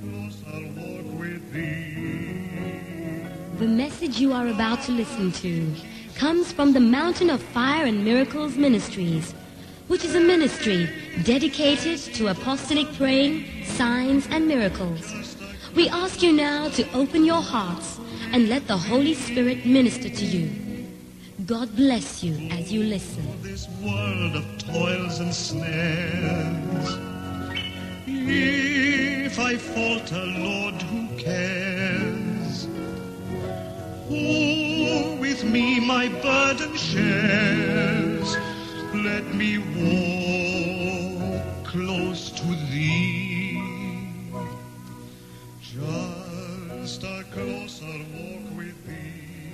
The message you are about to listen to comes from the Mountain of Fire and Miracles Ministries, which is a ministry dedicated to apostolic praying, signs, and miracles. We ask you now to open your hearts and let the Holy Spirit minister to you. God bless you as you listen. This world of toils and snares, if I falter, Lord, who cares? Who with me my burden shares? Let me walk close to thee. Just a closer walk with thee.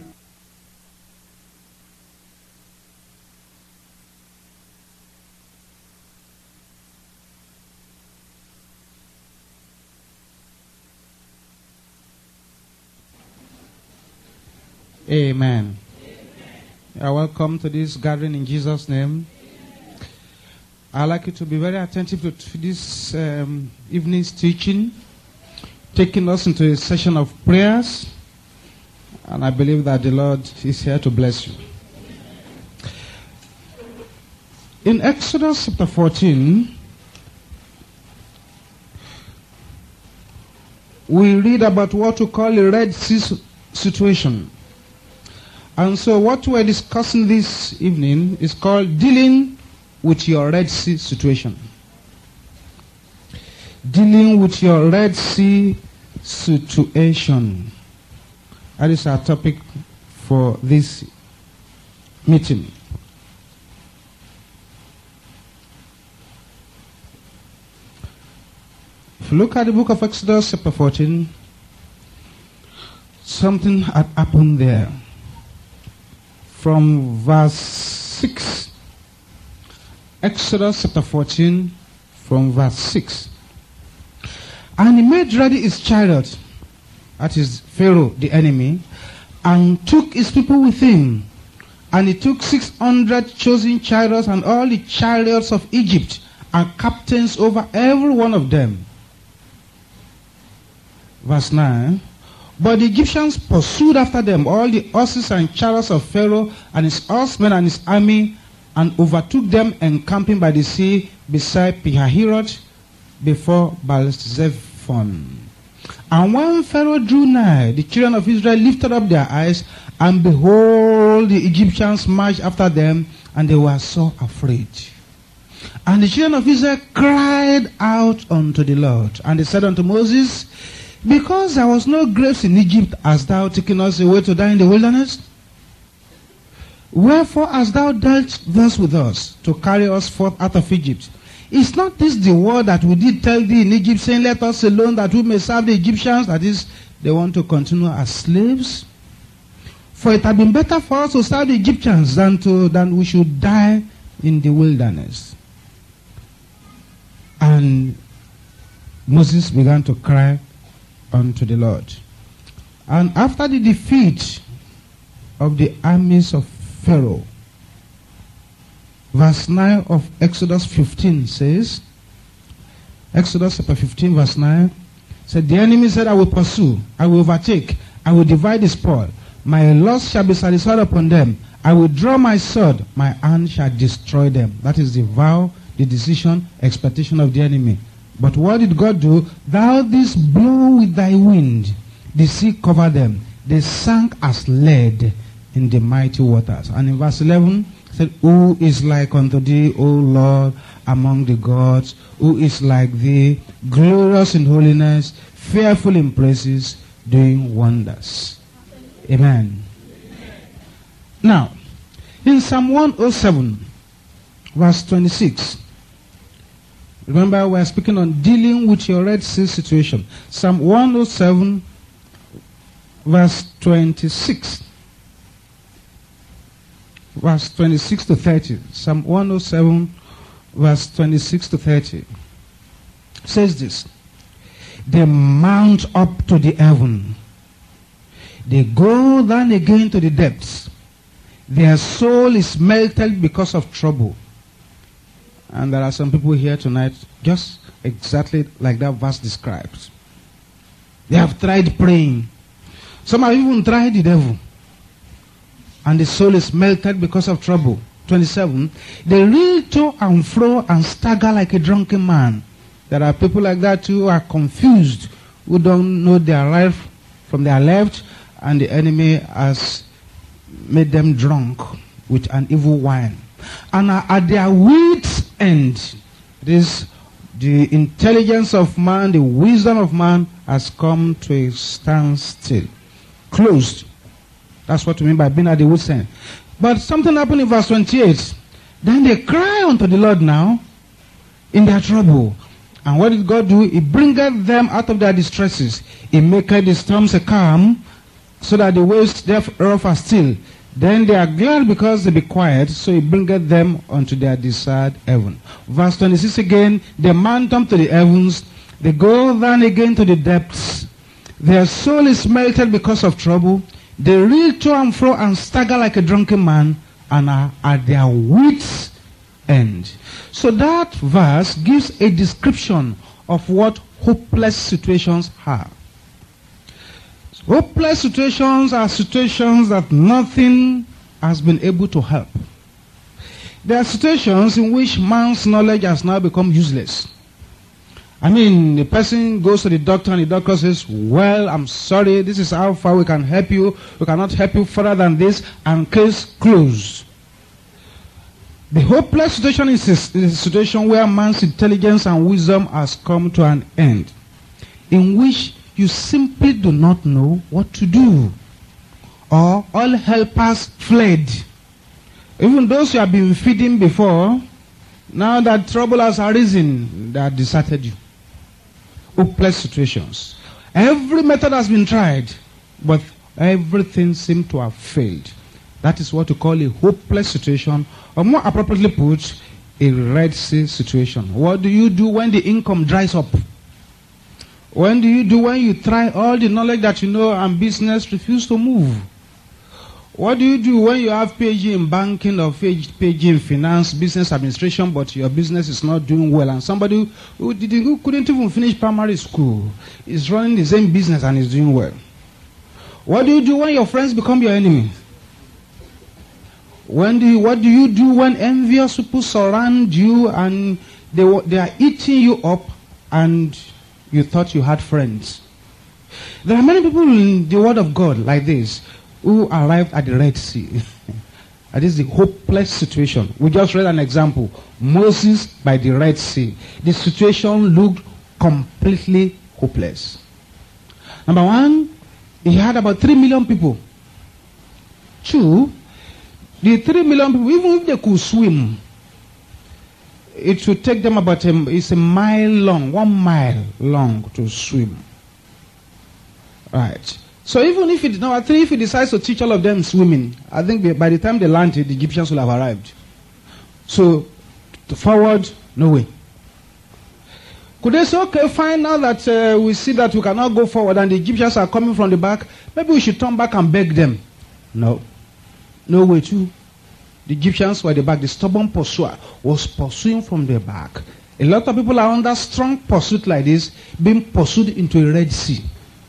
Amen. You are welcome to this gathering in Jesus' name. I'd like you to be very attentive to this evening's teaching, taking us into a session of prayers, and I believe that the Lord is here to bless you. In Exodus chapter 14, we read about what we call a Red Sea situation. And so what we're discussing this evening is called dealing with your Red Sea situation. Dealing with your Red Sea situation. That is our topic for this meeting. If you look at the book of Exodus chapter 14, something had happened there. From verse 6, Exodus chapter 14, from verse 6. And he made ready his chariot, that is Pharaoh, the enemy, and took his people with him. And he took 600 chosen chariots and all the chariots of Egypt, and captains over every one of them. Verse 9. But the Egyptians pursued after them all the horses and chariots of Pharaoh and his horsemen and his army, and overtook them encamping by the sea beside Pihahirot before Baal-zephon. And when Pharaoh drew nigh, the children of Israel lifted up their eyes, and behold, the Egyptians marched after them, and they were so afraid. And the children of Israel cried out unto the Lord, and they said unto Moses, because there was no graves in Egypt, hast thou taken us away to die in the wilderness? Wherefore hast thou dealt thus with us, to carry us forth out of Egypt? Is not this the word that we did tell thee in Egypt, saying, let us alone, that we may serve the Egyptians? That is, they want to continue as slaves. For it had been better for us to serve the Egyptians than we should die in the wilderness. And Moses began to cry unto the Lord. And after the defeat of the armies of Pharaoh, verse 9 of Exodus 15 says, Exodus chapter 15 verse 9 said, the enemy said, I will pursue, I will overtake, I will divide the spoil, my loss shall be satisfied upon them, I will draw my sword, my hand shall destroy them. That is the vow, the decision, expectation of the enemy. But what did God do? Thou didst blow with thy wind, the sea covered them. They sank as lead in the mighty waters. And in verse 11, it said, who is like unto thee, O Lord, among the gods? Who is like thee, glorious in holiness, fearful in praises, doing wonders? Amen. Now, in Psalm 107, verse 26, remember, we are speaking on dealing with your Red Sea situation. Psalm 107, verse 26. Verse 26 to 30. Psalm 107, verse 26 to 30. Says this. They mount up to the heaven. They go down again to the depths. Their soul is melted because of trouble. And there are some people here tonight, just exactly like that verse describes. They have tried praying. Some have even tried the devil. And the soul is melted because of trouble. 27. They reel to and fro and stagger like a drunken man. There are people like that who are confused, who don't know their right from their left, and the enemy has made them drunk with an evil wine. And are at their wits' end. This, the intelligence of man, the wisdom of man has come to a standstill. Closed. That's what we mean by being at the wits' end. But something happened in verse 28. Then they cry unto the Lord now in their trouble. And what did God do? He bringeth them out of their distresses. He maketh the storms a calm, so that the waves thereof are still. Then they are glad because they be quiet, so he bringeth them unto their desired heaven. Verse 26 again, they mount up to the heavens, they go down again to the depths. Their soul is melted because of trouble. They reel to and fro and stagger like a drunken man, and are at their wits' end. So that verse gives a description of what hopeless situations are. Hopeless situations are situations that nothing has been able to help. There are situations in which man's knowledge has now become useless. I mean, the person goes to the doctor and the doctor says, well, I'm sorry, this is how far we can help you. We cannot help you further than this, and case closed. The hopeless situation is a situation where man's intelligence and wisdom has come to an end, in which you simply do not know what to do. Or all helpers fled. Even those you have been feeding before, now that trouble has arisen, they have deserted you. Hopeless situations. Every method has been tried, but everything seemed to have failed. That is what we call a hopeless situation, or more appropriately put, a Red Sea situation. What do you do when the income dries up? What do you do when you try all the knowledge that you know and business refuse to move? What do you do when you have PhD in banking or PhD in finance, business administration, but your business is not doing well, and somebody who couldn't even finish primary school is running the same business and is doing well? What do you do when your friends become your enemy? What do you do when envious people surround you and they are eating you up and you thought you had friends? There are many people in the Word of God like this who arrived at the Red Sea. That is the hopeless situation. We just read an example. Moses by the Red Sea. The situation looked completely hopeless. Number one, he had about 3 million people. 2, the 3 million people, even if they could swim, it should take them about it's a mile long, 1 mile long to swim. Right. So even if if he decides to teach all of them swimming, I think by the time they land, the Egyptians will have arrived. So, to forward, no way. Could they say, okay, fine, now that we see that we cannot go forward and the Egyptians are coming from the back, maybe we should turn back and beg them? No. No way too. The Egyptians were at the back. The stubborn pursuer was pursuing from the back. A lot of people are under strong pursuit like this, being pursued into a Red Sea.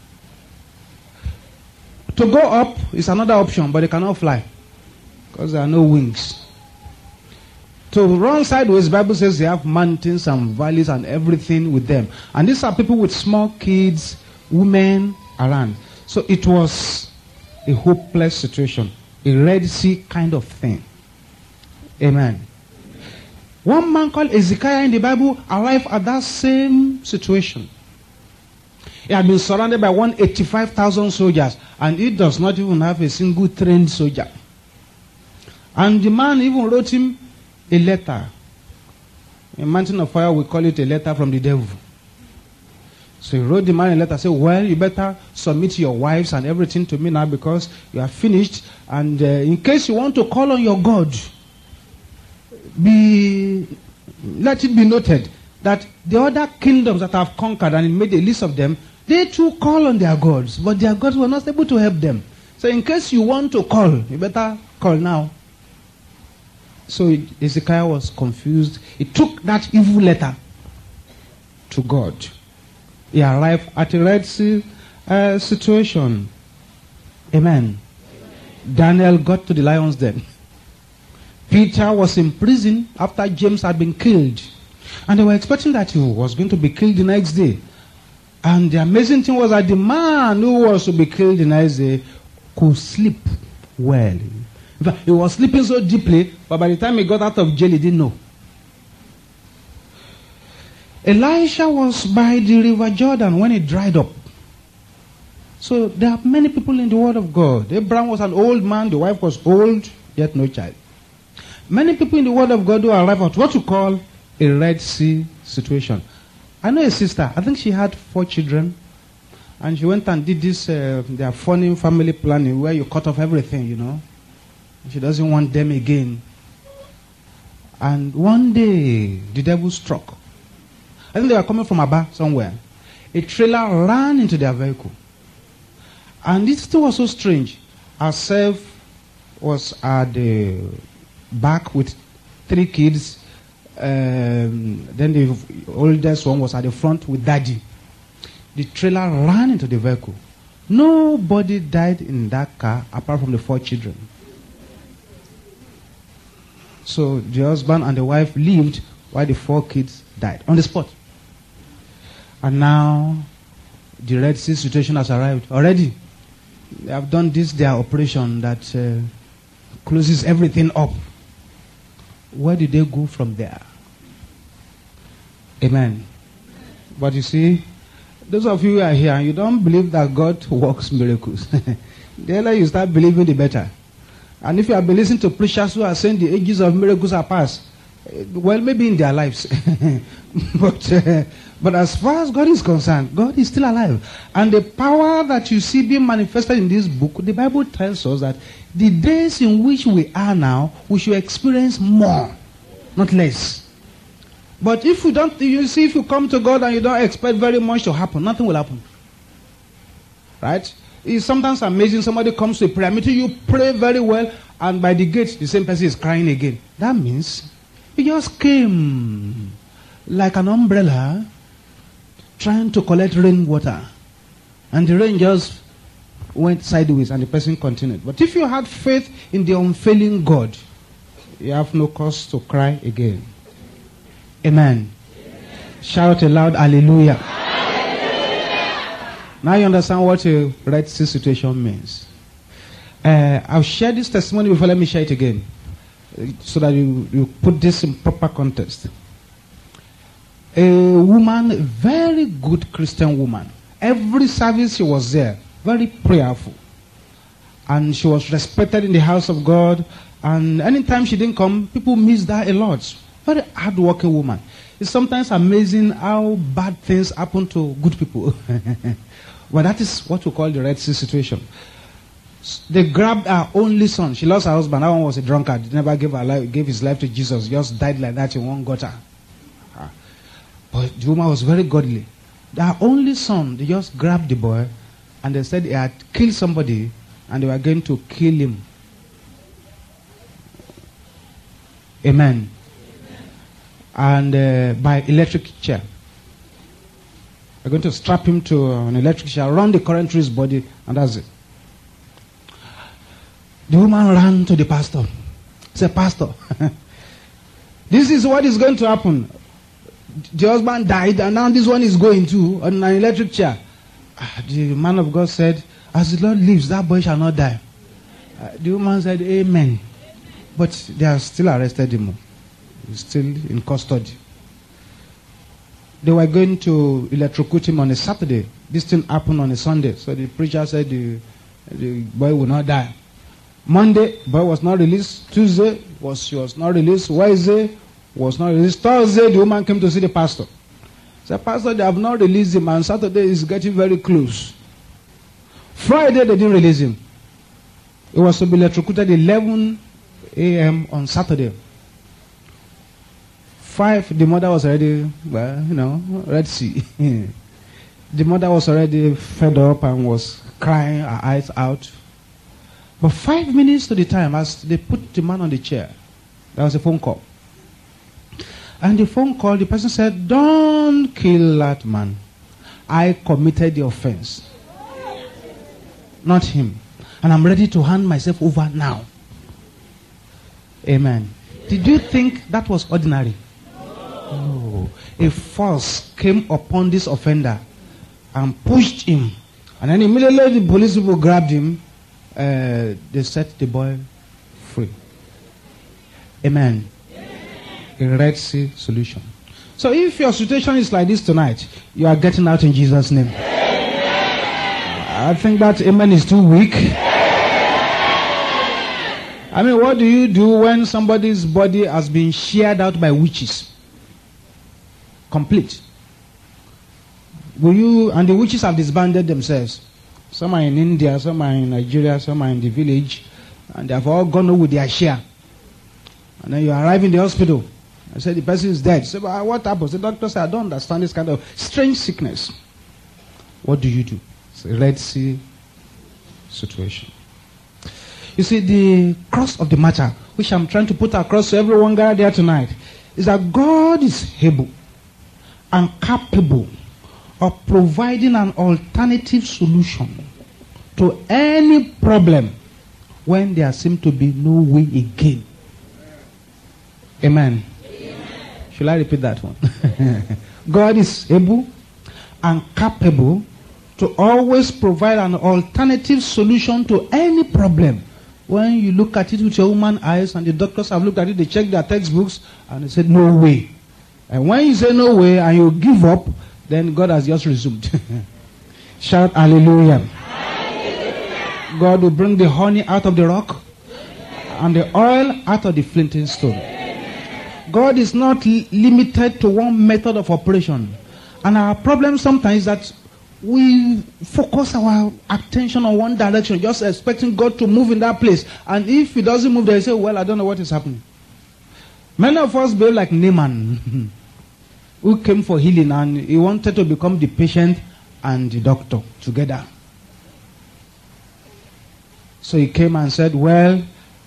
To go up is another option, but they cannot fly because there are no wings. To run sideways, the Bible says they have mountains and valleys and everything with them. And these are people with small kids, women around. So it was a hopeless situation, a Red Sea kind of thing. Amen. One man called Ezekiel in the Bible arrived at that same situation. He had been surrounded by 185,000 soldiers, and he does not even have a single trained soldier. And the man even wrote him a letter. In Mountain of Fire, we call it a letter from the devil. So he wrote the man a letter, said, well, you better submit your wives and everything to me now because you are finished. And in case you want to call on your God, let it be noted that the other kingdoms that have conquered, and he made a list of them, they too call on their gods, but their gods were not able to help them. So in case you want to call, you better call now. So Ezekiel was confused. He took that evil letter to God. He arrived at the Red Sea, situation. Amen. Daniel got to the lion's den. Peter was in prison after James had been killed. And they were expecting that he was going to be killed the next day. And the amazing thing was that the man who was to be killed the next day could sleep well. In fact, he was sleeping so deeply, but by the time he got out of jail, he didn't know. Elisha was by the river Jordan when it dried up. So there are many people in the Word of God. Abraham was an old man, the wife was old, yet no child. Many people in the Word of God who arrive at what you call a Red Sea situation. I know a sister, I think she had 4 children, and she went and did this, their funny family planning where you cut off everything, you know. She doesn't want them again. And one day, the devil struck. I think they were coming from Aba somewhere. A trailer ran into their vehicle. And this thing was so strange. Herself was at the back with 3 kids. Then the oldest one was at the front with daddy. The trailer ran into the vehicle. Nobody died in that car apart from the 4 children. So the husband and the wife lived while the 4 kids died on the spot. And now the Red Sea situation has arrived already. They have done this, their operation that closes everything up. Where did they go from there? Amen. But you see, those of you who are here, you don't believe that God works miracles. The earlier you start believing, the better. And if you have been listening to preachers who are saying the ages of miracles are past, well, maybe in their lives. But as far as God is concerned, God is still alive. And the power that you see being manifested in this book, the Bible tells us that the days in which we are now, we should experience more, not less. But if you don't, you see, if you come to God and you don't expect very much to happen, nothing will happen. Right? It's sometimes amazing. Somebody comes to a prayer meeting, you pray very well, and by the gate, the same person is crying again. That means he just came like an umbrella trying to collect rainwater. And the rain just went sideways and the person continued. But if you had faith in the unfailing God, you have no cause to cry again. Amen. Shout a loud hallelujah. Hallelujah. Now you understand what a Red Sea situation means. I'll share this testimony before, let me share it again, so that you put this in proper context. A woman, a very good Christian woman. Every service she was there, very prayerful. And she was respected in the house of God. And anytime she didn't come, people missed her a lot. Very hard-working woman. It's sometimes amazing how bad things happen to good people. But that is what we call the Red Sea situation. They grabbed her only son. She lost her husband. That one was a drunkard. He never gave his life to Jesus. He just died like that in one gutter. But the woman was very godly. Their only son, they just grabbed the boy and they said he had killed somebody and they were going to kill him. Amen. And by electric chair. They're going to strap him to an electric chair, run the current through his body, and that's it. The woman ran to the pastor. Said, Pastor, this is what is going to happen. The husband died, and now this one is going to on an electric chair. The man of God said, as the Lord lives, that boy shall not die. The woman said, Amen. But they are still arrested him. He's still in custody. They were going to electrocute him on a Saturday. This thing happened on a Sunday. So the preacher said the boy will not die. Monday, the boy was not released. Tuesday, she was not released. Wednesday, was not released. Thursday, the woman came to see the pastor. Said, Pastor, they have not released him, and Saturday is getting very close. Friday, they didn't release him. It was to be electrocuted 11 a.m. on Saturday. 5, the mother was already, Red Sea. The mother was already fed up and was crying her eyes out. But 5 minutes to the time, as they put the man on the chair, there was a phone call. And the phone call, the person said, don't kill that man. I committed the offense. not him. And I'm ready to hand myself over now. Amen. Did you think that was ordinary? No. A force came upon this offender and pushed him. And then immediately the police people grabbed him. They set the boy free. Amen. A Red Sea solution. So if your situation is like this tonight, you are getting out in Jesus' name. I think that amen is too weak. I mean, what do you do when somebody's body has been sheared out by witches? Complete. And the witches have disbanded themselves. Some are in India, some are in Nigeria, some are in the village, and they have all gone over with their share. And then you arrive in the hospital. I said, the person is dead. So, what happens? The doctor said, I don't understand this kind of strange sickness. What do you do? It's a Red Sea situation. You see, the cross of the matter, which I'm trying to put across to everyone gathered there tonight, is that God is able and capable of providing an alternative solution to any problem when there seems to be no way again. Amen. Shall I repeat that one? God is able and capable to always provide an alternative solution to any problem. When you look at it with your human eyes, and the doctors have looked at it, they checked their textbooks, and they said, no way. And when you say no way, and you give up, then God has just resumed. Shout hallelujah. Hallelujah. God will bring the honey out of the rock, and the oil out of the flinting stone. God is not limited to one method of operation. And our problem sometimes is that we focus our attention on one direction, just expecting God to move in that place. And if he doesn't move, they say, well, I don't know what is happening. Many of us behave like Naaman, who came for healing, and he wanted to become the patient and the doctor together. So he came and said, well,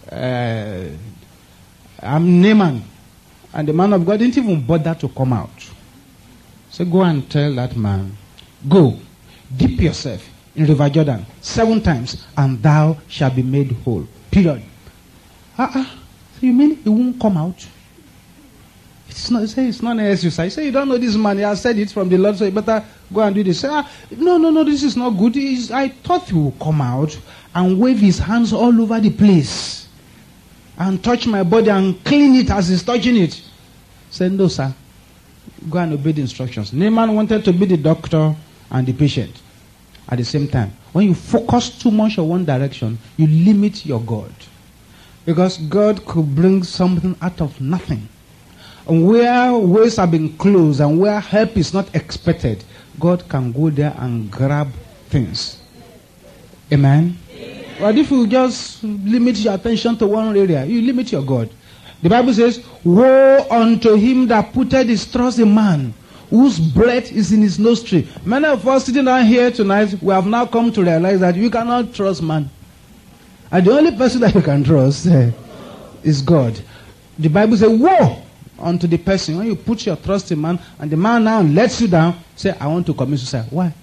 I'm Naaman. And the man of God didn't even bother to come out. So go and tell that man, go, dip yourself in River Jordan 7 times, and thou shalt be made whole. Period. So you mean he won't come out? It's not an exercise. Say, you don't know this man. He has said it from the Lord, so you better go and do this. Say, no, this is not good. I thought he would come out and wave his hands all over the place and touch my body and clean it as he's touching it. Say, no, sir. Go and obey the instructions. Naaman wanted to be the doctor and the patient at the same time. When you focus too much on one direction, you limit your God. Because God could bring something out of nothing. And where ways have been closed and where help is not expected, God can go there and grab things. Amen? But if you just limit your attention to one area, you limit your God. The Bible says, woe unto him that putteth his trust in man, whose breath is in his nostril. Many of us sitting down here tonight, we have now come to realize that you cannot trust man. And the only person that you can trust is God. The Bible says, woe unto the person. When you put your trust in man, and the man now lets you down, say, I want to commit suicide. Why?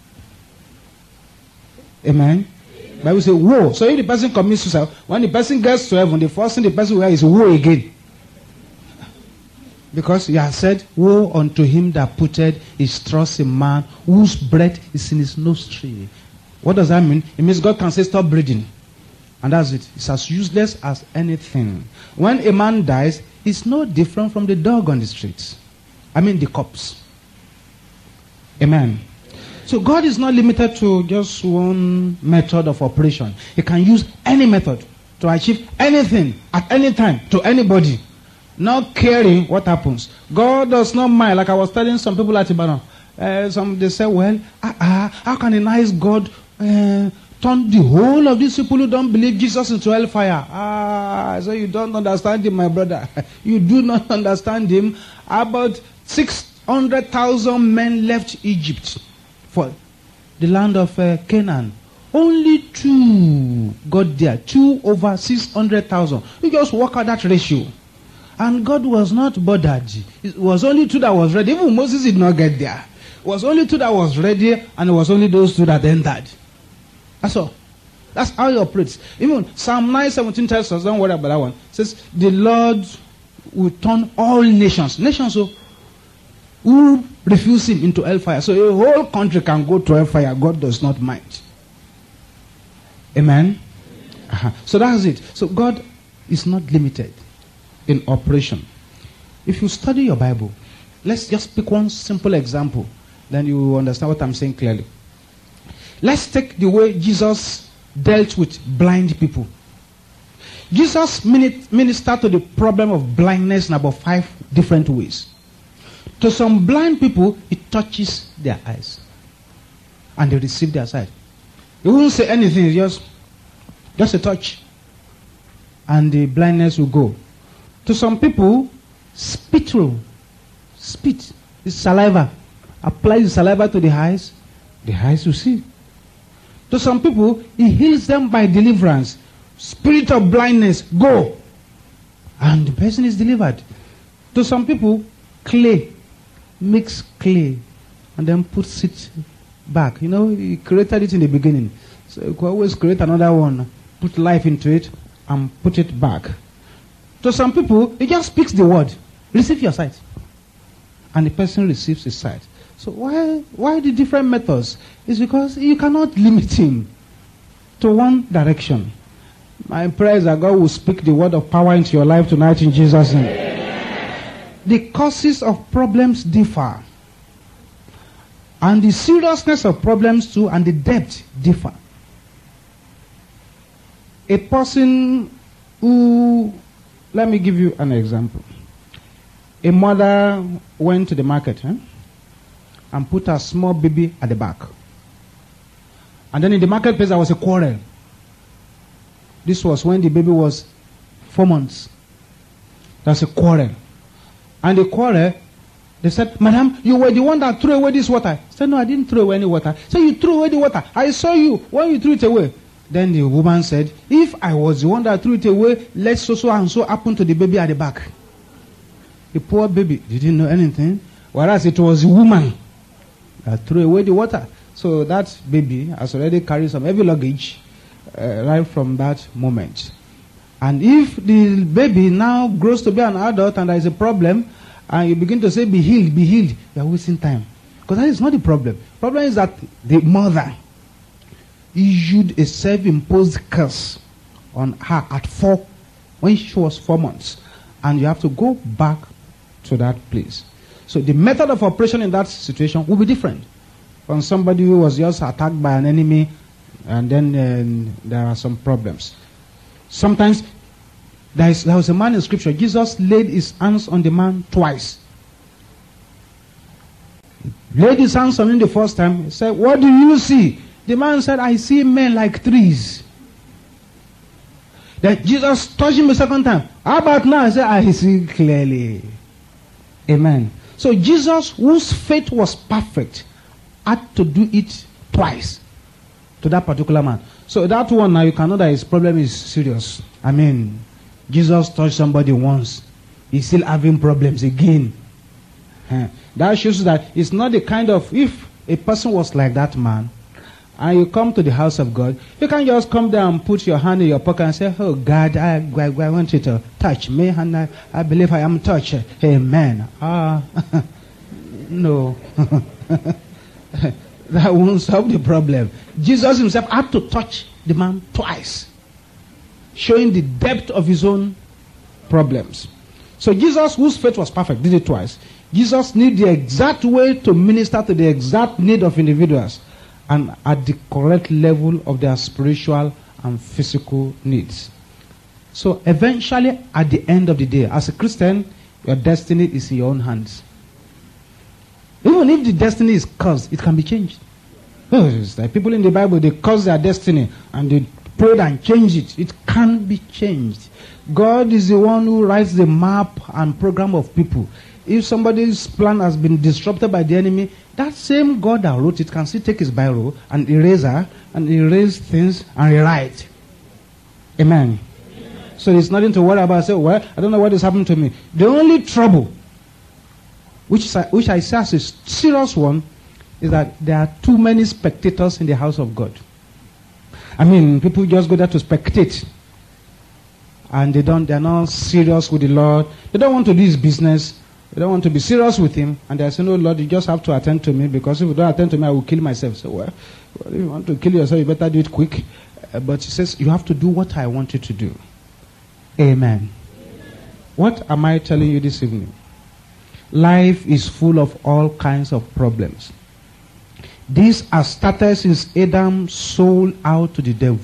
Amen? The Bible says, woe. So if the person commits suicide, when the person gets to heaven, the first thing the person will hear is woe again. Because he has said, woe unto him that putteth his trust in man, whose breath is in his nostril. What does that mean? It means God can say, stop breathing. And that's it. It's as useless as anything. When a man dies, it's no different from the dog on the streets. I mean the corpse. Amen. So God is not limited to just one method of operation. He can use any method to achieve anything at any time to anybody. Not caring what happens. God does not mind. Like I was telling some people at Ibadan. They say, well, how can a nice God turn the whole of these people who don't believe Jesus into hellfire? So you don't understand him, my brother. You do not understand him. About 600,000 men left Egypt for the land of Canaan. Only 2 got there. 2 over 600,000. You just work out that ratio. And God was not bothered. It was only 2 that was ready. Even Moses did not get there. It was only 2 that was ready, and it was only those 2 that entered. That's all. That's how he operates. Even Psalm 9:17 tells us, don't worry about that one. It says, the Lord will turn all nations who refuse him into hellfire. So a whole country can go to hellfire. God does not mind. Amen? So that's it. So God is not limited in operation. If you study your Bible, let's just pick one simple example. Then you will understand what I'm saying clearly. Let's take the way Jesus dealt with blind people. Jesus ministered to the problem of blindness in about 5 different ways. To some blind people, it touches their eyes. And they receive their sight. He won't say anything, just a touch. And the blindness will go. To some people, spit is saliva. Apply the saliva to the eyes will see. To some people, he heals them by deliverance. Spirit of blindness, go. And the person is delivered. To some people, clay. Mix clay and then puts it back. You know, he created it in the beginning. So you can always create another one, put life into it, and put it back. To some people, he just speaks the word. Receive your sight. And the person receives his sight. So why the different methods? It's because you cannot limit him to one direction. My prayer is that God will speak the word of power into your life tonight in Jesus' name. The causes of problems differ. And the seriousness of problems too, and the depth differ. A person who, let me give you an example. A mother went to the market and put her small baby at the back. And then in the marketplace there was a quarrel. This was when the baby was 4 months. That's a quarrel. And the quarrel, they said, Madam, you were the one that threw away this water. I said, no, I didn't throw away any water. So you threw away the water. I saw you when you threw it away. Then the woman said, if I was the one that threw it away, let so and so happen to the baby at the back. The poor baby didn't know anything, whereas it was the woman that threw away the water. So that baby has already carried some heavy luggage right from that moment. And if the baby now grows to be an adult and there is a problem, and you begin to say, be healed, you are wasting time. Because that is not the problem. The problem is that the mother issued a self-imposed curse on her at 4, when she was 4 months. And you have to go back to that place. So the method of operation in that situation will be different from somebody who was just attacked by an enemy, and then there are some problems. Sometimes there was a man in scripture. Jesus laid his hands on the man twice. He laid his hands on him the first time. He said, what do you see? The man said, I see men like trees. Then Jesus touched him the second time. How about now? He said, I see clearly. Amen. So Jesus, whose faith was perfect, had to do it twice to that particular man. So that one now, you can know that his problem is serious. I mean, Jesus touched somebody once. He's still having problems again. That shows that it's not the kind of, if a person was like that man, and you come to the house of God, you can't just come there and put your hand in your pocket and say, oh God, I want you to touch me, and I believe I am touched. Amen. No. That won't solve the problem. Jesus himself had to touch the man twice, showing the depth of his own problems. So Jesus, whose faith was perfect, did it twice. Jesus knew the exact way to minister to the exact need of individuals, and at the correct level of their spiritual and physical needs. So eventually, at the end of the day, as a Christian, your destiny is in your own hands. Even if the destiny is cursed, it can be changed. It's like people in the Bible, they curse their destiny and they prayed and changed it. It can be changed. God is the one who writes the map and program of people. If somebody's plan has been disrupted by the enemy, that same God that wrote it can still take his biro and eraser and erase things and rewrite. Amen. So there's nothing to worry about. Say, well, I don't know what is happening to me. The only trouble, which I say as a serious one, is that there are too many spectators in the house of God. I mean, people just go there to spectate. And they're not serious with the Lord. They don't want to do his business. They don't want to be serious with him. And they say, no, Lord, you just have to attend to me, because if you don't attend to me, I will kill myself. So, well, if you want to kill yourself, you better do it quick. But he says, you have to do what I want you to do. Amen. What am I telling you this evening? Life is full of all kinds of problems. These are started since Adam sold out to the devil.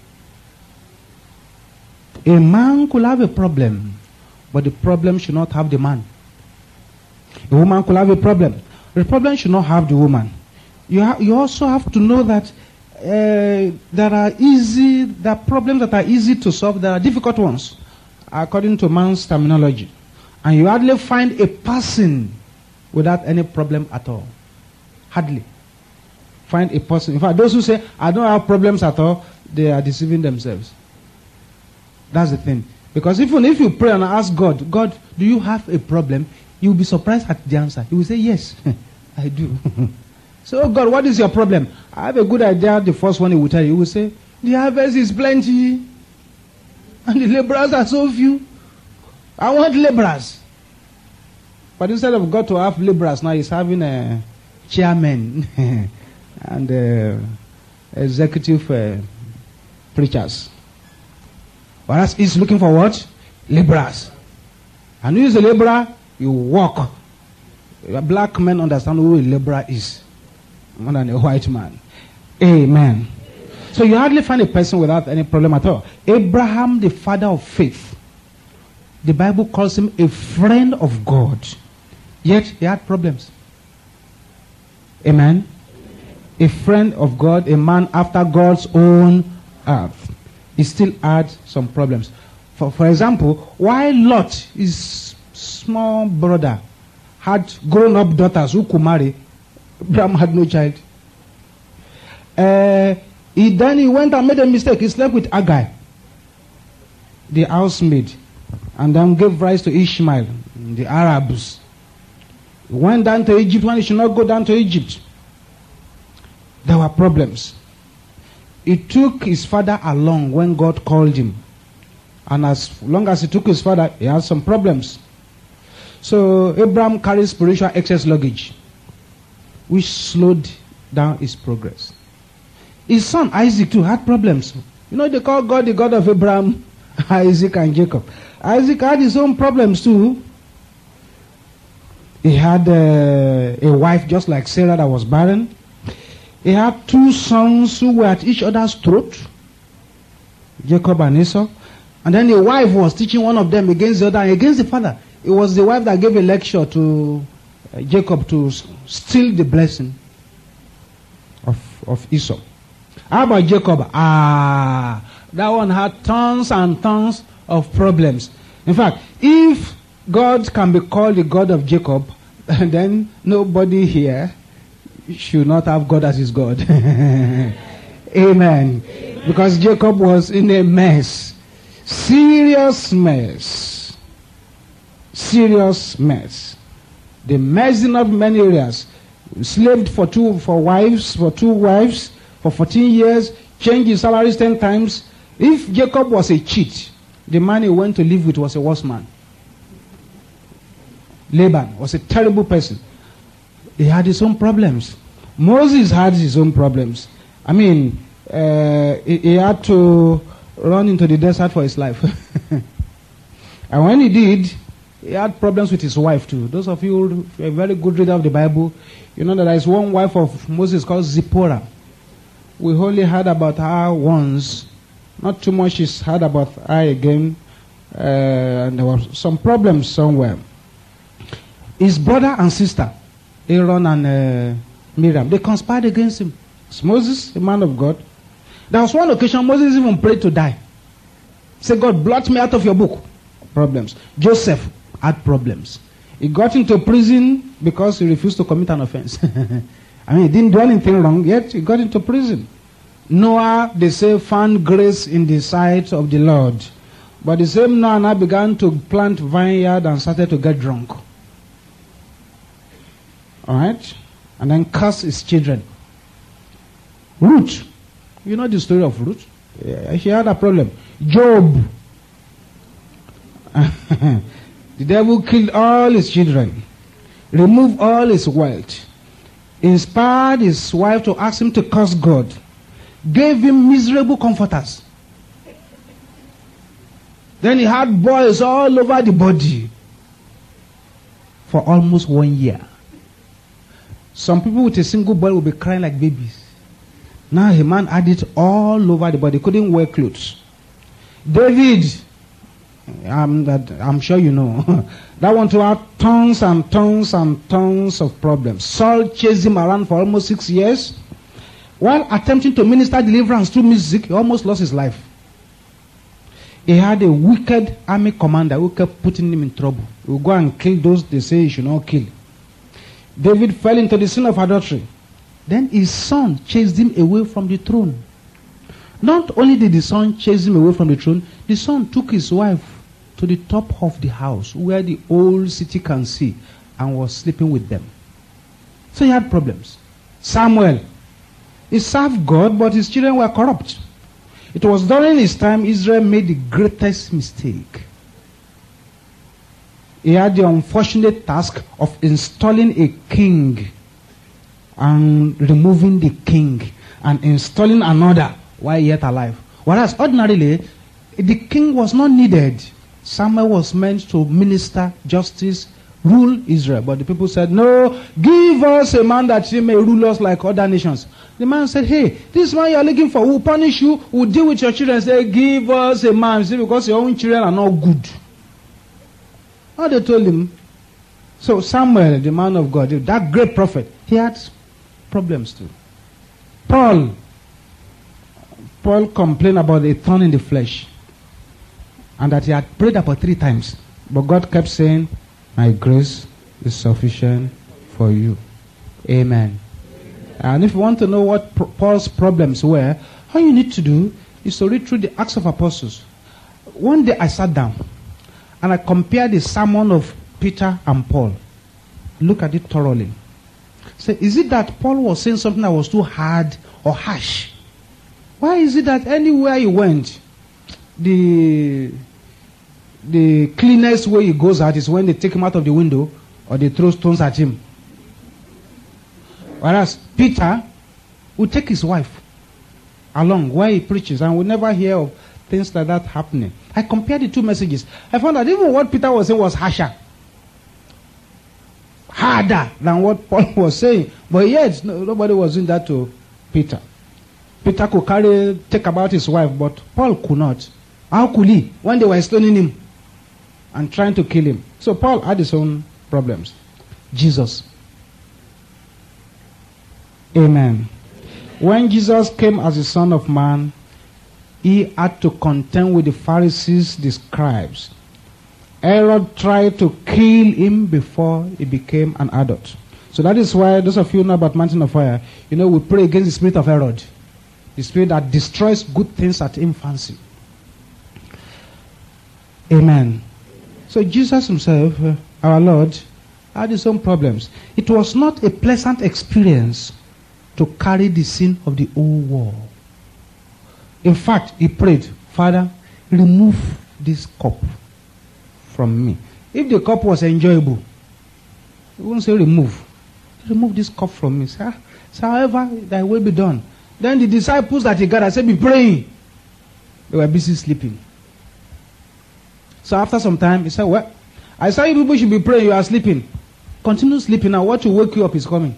A man could have a problem, but the problem should not have the man. A woman could have a problem. The problem should not have the woman. You also have to know that there are problems that are easy to solve. There are difficult ones, according to man's terminology. And you hardly find a person without any problem at all. Hardly. Find a person. In fact, those who say, I don't have problems at all, they are deceiving themselves. That's the thing. Because even if you pray and ask God, God, do you have a problem? You'll be surprised at the answer. He will say, yes, I do. So, oh God, what is your problem? I have a good idea. The first one he will tell you, he will say, the harvest is plenty. And the laborers are so few. I want laborers. But instead of God to have laborers, now he's having a chairman and executive preachers. Whereas he's looking for what? Laborers. And who is a laborer? You walk. Black men understand who a laborer is, more than a white man. Amen. So you hardly find a person without any problem at all. Abraham, the father of faith, the Bible calls him a friend of God. Yet he had problems. Amen. A friend of God, a man after God's own heart. He still had some problems. For example, while Lot, his small brother, had grown-up daughters who could marry, Abraham had no child. He went and made a mistake. He slept with Agai, the housemaid, and then gave rise to Ishmael, the Arabs. He went down to Egypt when he should not go down to Egypt. There were problems. He took his father along when God called him. And as long as he took his father, he had some problems. So Abraham carried spiritual excess luggage, which slowed down his progress. His son Isaac too had problems. You know, they call God the God of Abraham, Isaac and Jacob. Isaac had his own problems too. He had a wife just like Sarah that was barren. He had two sons who were at each other's throat, Jacob and Esau. And then the wife was teaching one of them against the other and against the father. It was the wife that gave a lecture to Jacob to steal the blessing of Esau. How about Jacob? That one had tons and tons of problems. In fact, if God can be called the God of Jacob, then nobody here should not have God as his God. Amen. Because Jacob was in a mess. Serious mess. Serious mess. The messing up many areas. Slaved for two wives for 14 years. Changed his salaries 10 times. If Jacob was a cheat, the man he went to live with was a worse man. Laban was a terrible person. He had his own problems. Moses had his own problems. I mean, he had to run into the desert for his life. And when he did, he had problems with his wife too. Those of you who are a very good reader of the Bible, you know that there is one wife of Moses called Zipporah. We only heard about her once. Not too much is heard about her again. And there were some problems somewhere. His brother and sister, Aaron and Miriam, they conspired against him. It's Moses, a man of God. There was one occasion Moses even prayed to die. He said, God, blot me out of your book. Problems. Joseph had problems. He got into prison because he refused to commit an offense. I mean, he didn't do anything wrong, yet he got into prison. Noah, they say, found grace in the sight of the Lord. But the same Noah now began to plant vineyard and started to get drunk. Alright? And then cursed his children. Ruth You know the story of Ruth? Yeah, she had a problem. Job. The devil killed all his children, removed all his wealth, inspired his wife to ask him to curse God, gave him miserable comforters. Then he had boils all over the body for almost 1 year. Some people with a single boil will be crying like babies. Now a man had it all over the body, couldn't wear clothes. David, I'm sure you know, that one to have tons and tons and tons of problems. Saul chased him around for almost 6 years. While attempting to minister deliverance through music, he almost lost his life. He had a wicked army commander who kept putting him in trouble. He would go and kill those they say he should not kill. David fell into the sin of adultery. Then his son chased him away from the throne. Not only did the son chase him away from the throne, the son took his wife to the top of the house where the whole city can see and was sleeping with them. So he had problems. Samuel, he served God, but his children were corrupt. It was during his time Israel made the greatest mistake. He had the unfortunate task of installing a king and removing the king and installing another while yet alive. Whereas ordinarily, the king was not needed. Samuel was meant to minister justice, rule Israel. But the people said, no, give us a man that he may rule us like other nations. The man said, hey, this man you are looking for will punish you, will deal with your children. Say, give us a man. See, because your own children are not good. How they told him. So Samuel, the man of God, that great prophet, he had problems too. Paul complained about a thorn in the flesh. And that he had prayed about 3 times. But God kept saying, my grace is sufficient for you. Amen. And if you want to know what Paul's problems were, all you need to do is to read through the Acts of Apostles. One day I sat down and I compared the sermon of Peter and Paul. Look at it thoroughly. Say, is it that Paul was saying something that was too hard or harsh? Why is it that anywhere he went, the cleanest way he goes out is when they take him out of the window or they throw stones at him? Whereas Peter would take his wife along while he preaches and would never hear of things like that happening. I compared the 2 messages. I found that even what Peter was saying was harsher. Harder than what Paul was saying. But yet, nobody was doing that to Peter. Peter could take about his wife, but Paul could not. How could he? When they were stoning him and trying to kill him. So Paul had his own problems. Jesus. Amen. When Jesus came as the Son of Man, he had to contend with the Pharisees, the scribes. Herod tried to kill him before he became an adult. So that is why, those of you who know about Mountain of Fire, we pray against the spirit of Herod. The spirit that destroys good things at infancy. Amen. So Jesus himself, our Lord, had his own problems. It was not a pleasant experience to carry the sin of the whole world. In fact, he prayed, Father, remove this cup from me. If the cup was enjoyable, he wouldn't say remove. Remove this cup from me. So however, thy will be done. Then the disciples that he gathered said, be praying. They were busy sleeping. So after some time, he said, well, I saw you people should be praying, you are sleeping. Continue sleeping now. What will wake you up is coming.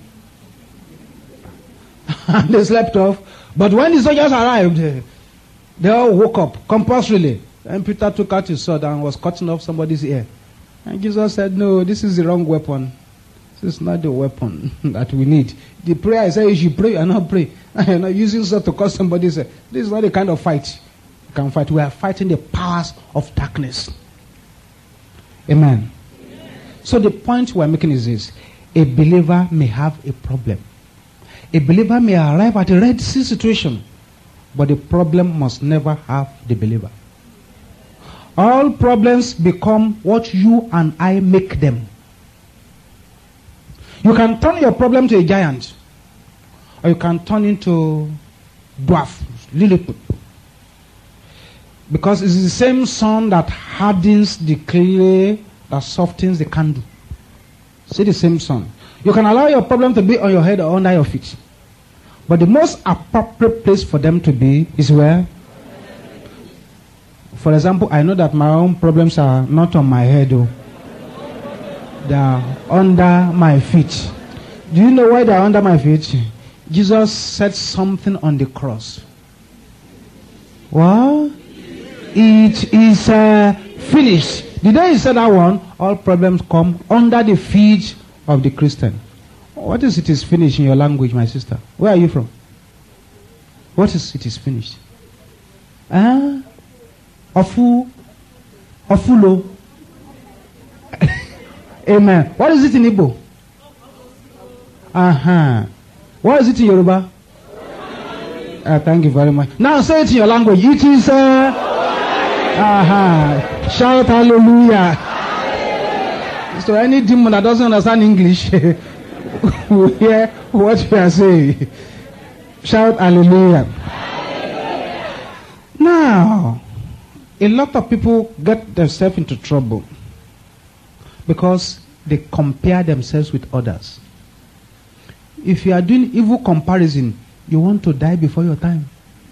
And they slept off. But when the soldiers arrived, they all woke up compulsorily. And Peter took out his sword and was cutting off somebody's ear. And Jesus said, no, this is the wrong weapon. This is not the weapon that we need. The prayer, I say, you should pray, you are not praying. You're not using sword to cut somebody's ear. This is not the kind of fight you can fight. We are fighting the powers of darkness. Amen. So the point we're making is this. A believer may have a problem. A believer may arrive at a Red Sea situation, but the problem must never have the believer. All problems become what you and I make them. You can turn your problem to a giant, or you can turn into dwarf, Lilliput. Because it's the same sun that hardens the clay that softens the candle. See, the same sun. You can allow your problem to be on your head or under your feet. But the most appropriate place for them to be is where? For example, I know that my own problems are not on my head, though. They are under my feet. Do you know why they are under my feet? Jesus said something on the cross. What? It is finished. The day he said that one, all problems come under the feet of the Christian. What is it is finished in your language, my sister? Where are you from? What is it is finished? Ofulo. Amen. What is it in Igbo? What is it in Yoruba? Thank you very much. Now say it in your language. It is shout hallelujah. So any demon that doesn't understand English will hear what we are saying. Shout hallelujah. Now, a lot of people get themselves into trouble because they compare themselves with others. If you are doing evil comparison, you want to die before your time.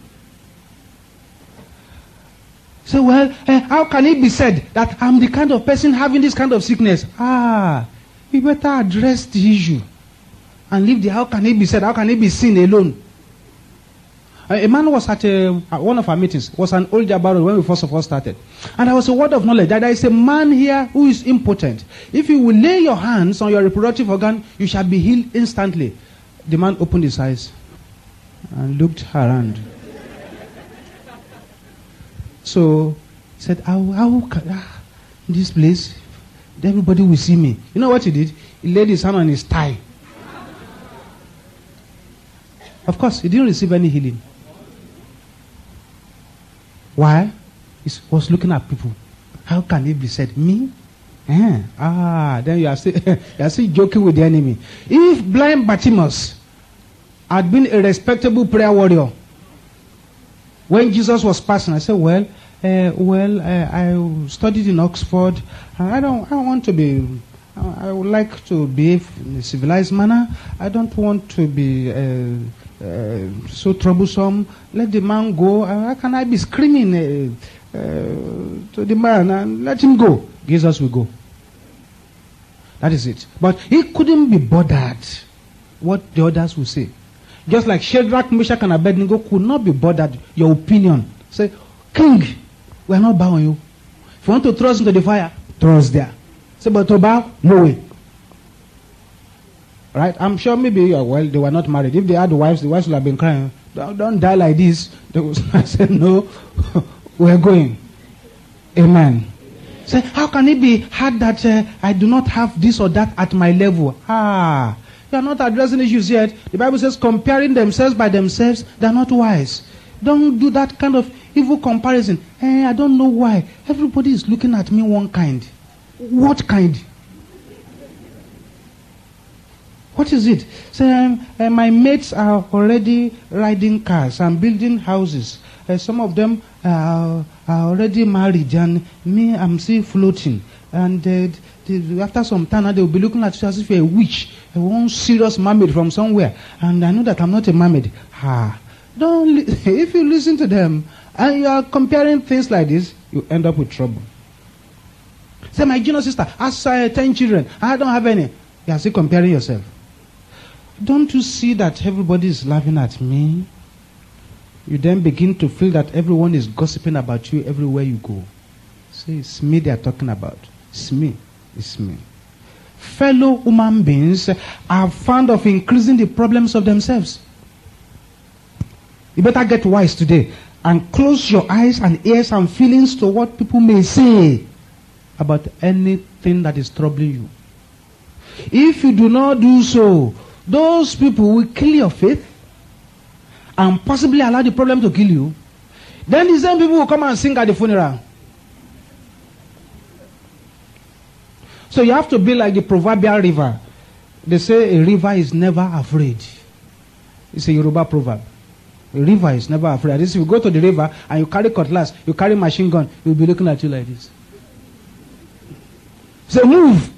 So, well, how can it be said that I'm the kind of person having this kind of sickness? You better address the issue and leave the how can it be said, how can it be seen alone? A man was at one of our meetings, was an old Jabaro when we first of all started. And there was a word of knowledge that there is a man here who is impotent. If you will lay your hands on your reproductive organ, you shall be healed instantly. The man opened his eyes and looked around. So he said, how can this place, everybody will see me. You know what he did? He laid his hand on his thigh. Of course, he didn't receive any healing. Why? He was looking at people. How can it be said? Me? Then you are still joking with the enemy. If blind Bartimaeus had been a respectable prayer warrior, when Jesus was passing, I said, I studied in Oxford. I want to be. I would like to behave in a civilized manner. I don't want to be so troublesome. Let the man go. How can I be screaming to the man and let him go? Jesus will go. That is it. But he couldn't be bothered what the others will say. Just like Shadrach, Meshach, and Abednego could not be bothered your opinion. Say, King, we are not bowing you. If you want to throw us into the fire, throw us there. Say, but to bow, no way. Right? I'm sure maybe, they were not married. If they had wives, the wives would have been crying. Don't die like this. I said, no, we're going. Amen. Say, how can it be hard that I do not have this or that at my level? You are not addressing issues yet. The Bible says, comparing themselves by themselves, they are not wise. Don't do that kind of evil comparison. I don't know why. Everybody is looking at me one kind. What kind? What is it? So, my mates are already riding cars and building houses. Some of them are already married, and me, I'm still floating. And after some time, they will be looking at you as if you're a witch, one serious mermaid from somewhere. And I know that I'm not a mermaid. If you listen to them and you are comparing things like this, you end up with trouble. Say, my junior sister has 10 children. I don't have any. You are still comparing yourself. Don't you see that everybody is laughing at me? You then begin to feel that everyone is gossiping about you everywhere you go. Say, it's me they are talking about. It's me. It's me. Fellow human beings are fond of increasing the problems of themselves. You better get wise today and close your eyes and ears and feelings to what people may say about anything that is troubling you. If you do not do so, those people will kill your faith and possibly allow the problem to kill you. Then the same people will come and sing at the funeral. So you have to be like the proverbial river. They say a river is never afraid. It's a Yoruba proverb. A river is never afraid. At least if you go to the river and you carry cutlass, you carry machine gun, he'll be looking at you like this. Say, move.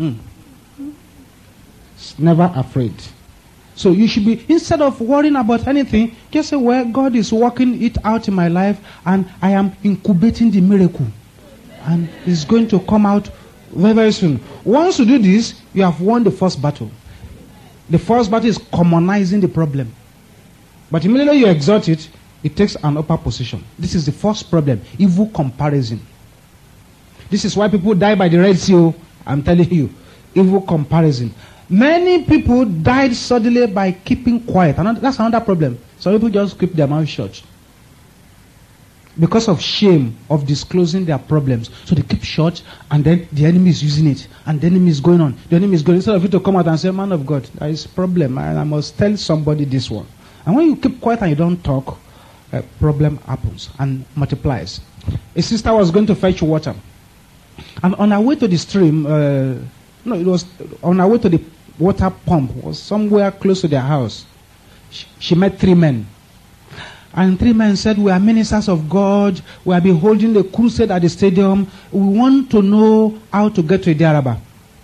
It's never afraid. So you should be, instead of worrying about anything, just say, well, God is working it out in my life and I am incubating the miracle. And it's going to come out very, very soon. Once you do this, you have won the first battle. The first battle is commonizing the problem. But immediately you exalt it, it takes an upper position. This is the first problem, evil comparison. This is why people die by the Red Sea. I'm telling you, evil comparison. Many people died suddenly by keeping quiet. And that's another problem. Some people just keep their mouth shut. Because of shame of disclosing their problems. So they keep shut and then the enemy is using it. And the enemy is going on. The enemy is going. Instead of you to come out and say, man of God, there is a problem. I must tell somebody this one. And when you keep quiet and you don't talk, a problem happens and multiplies. A sister was going to fetch water. And on her way to the stream, it was on her way to the water pump, was somewhere close to their house. She met 3 men. And 3 men said, we are ministers of God. We have been holding a crusade at the stadium. We want to know how to get to Idiaraba.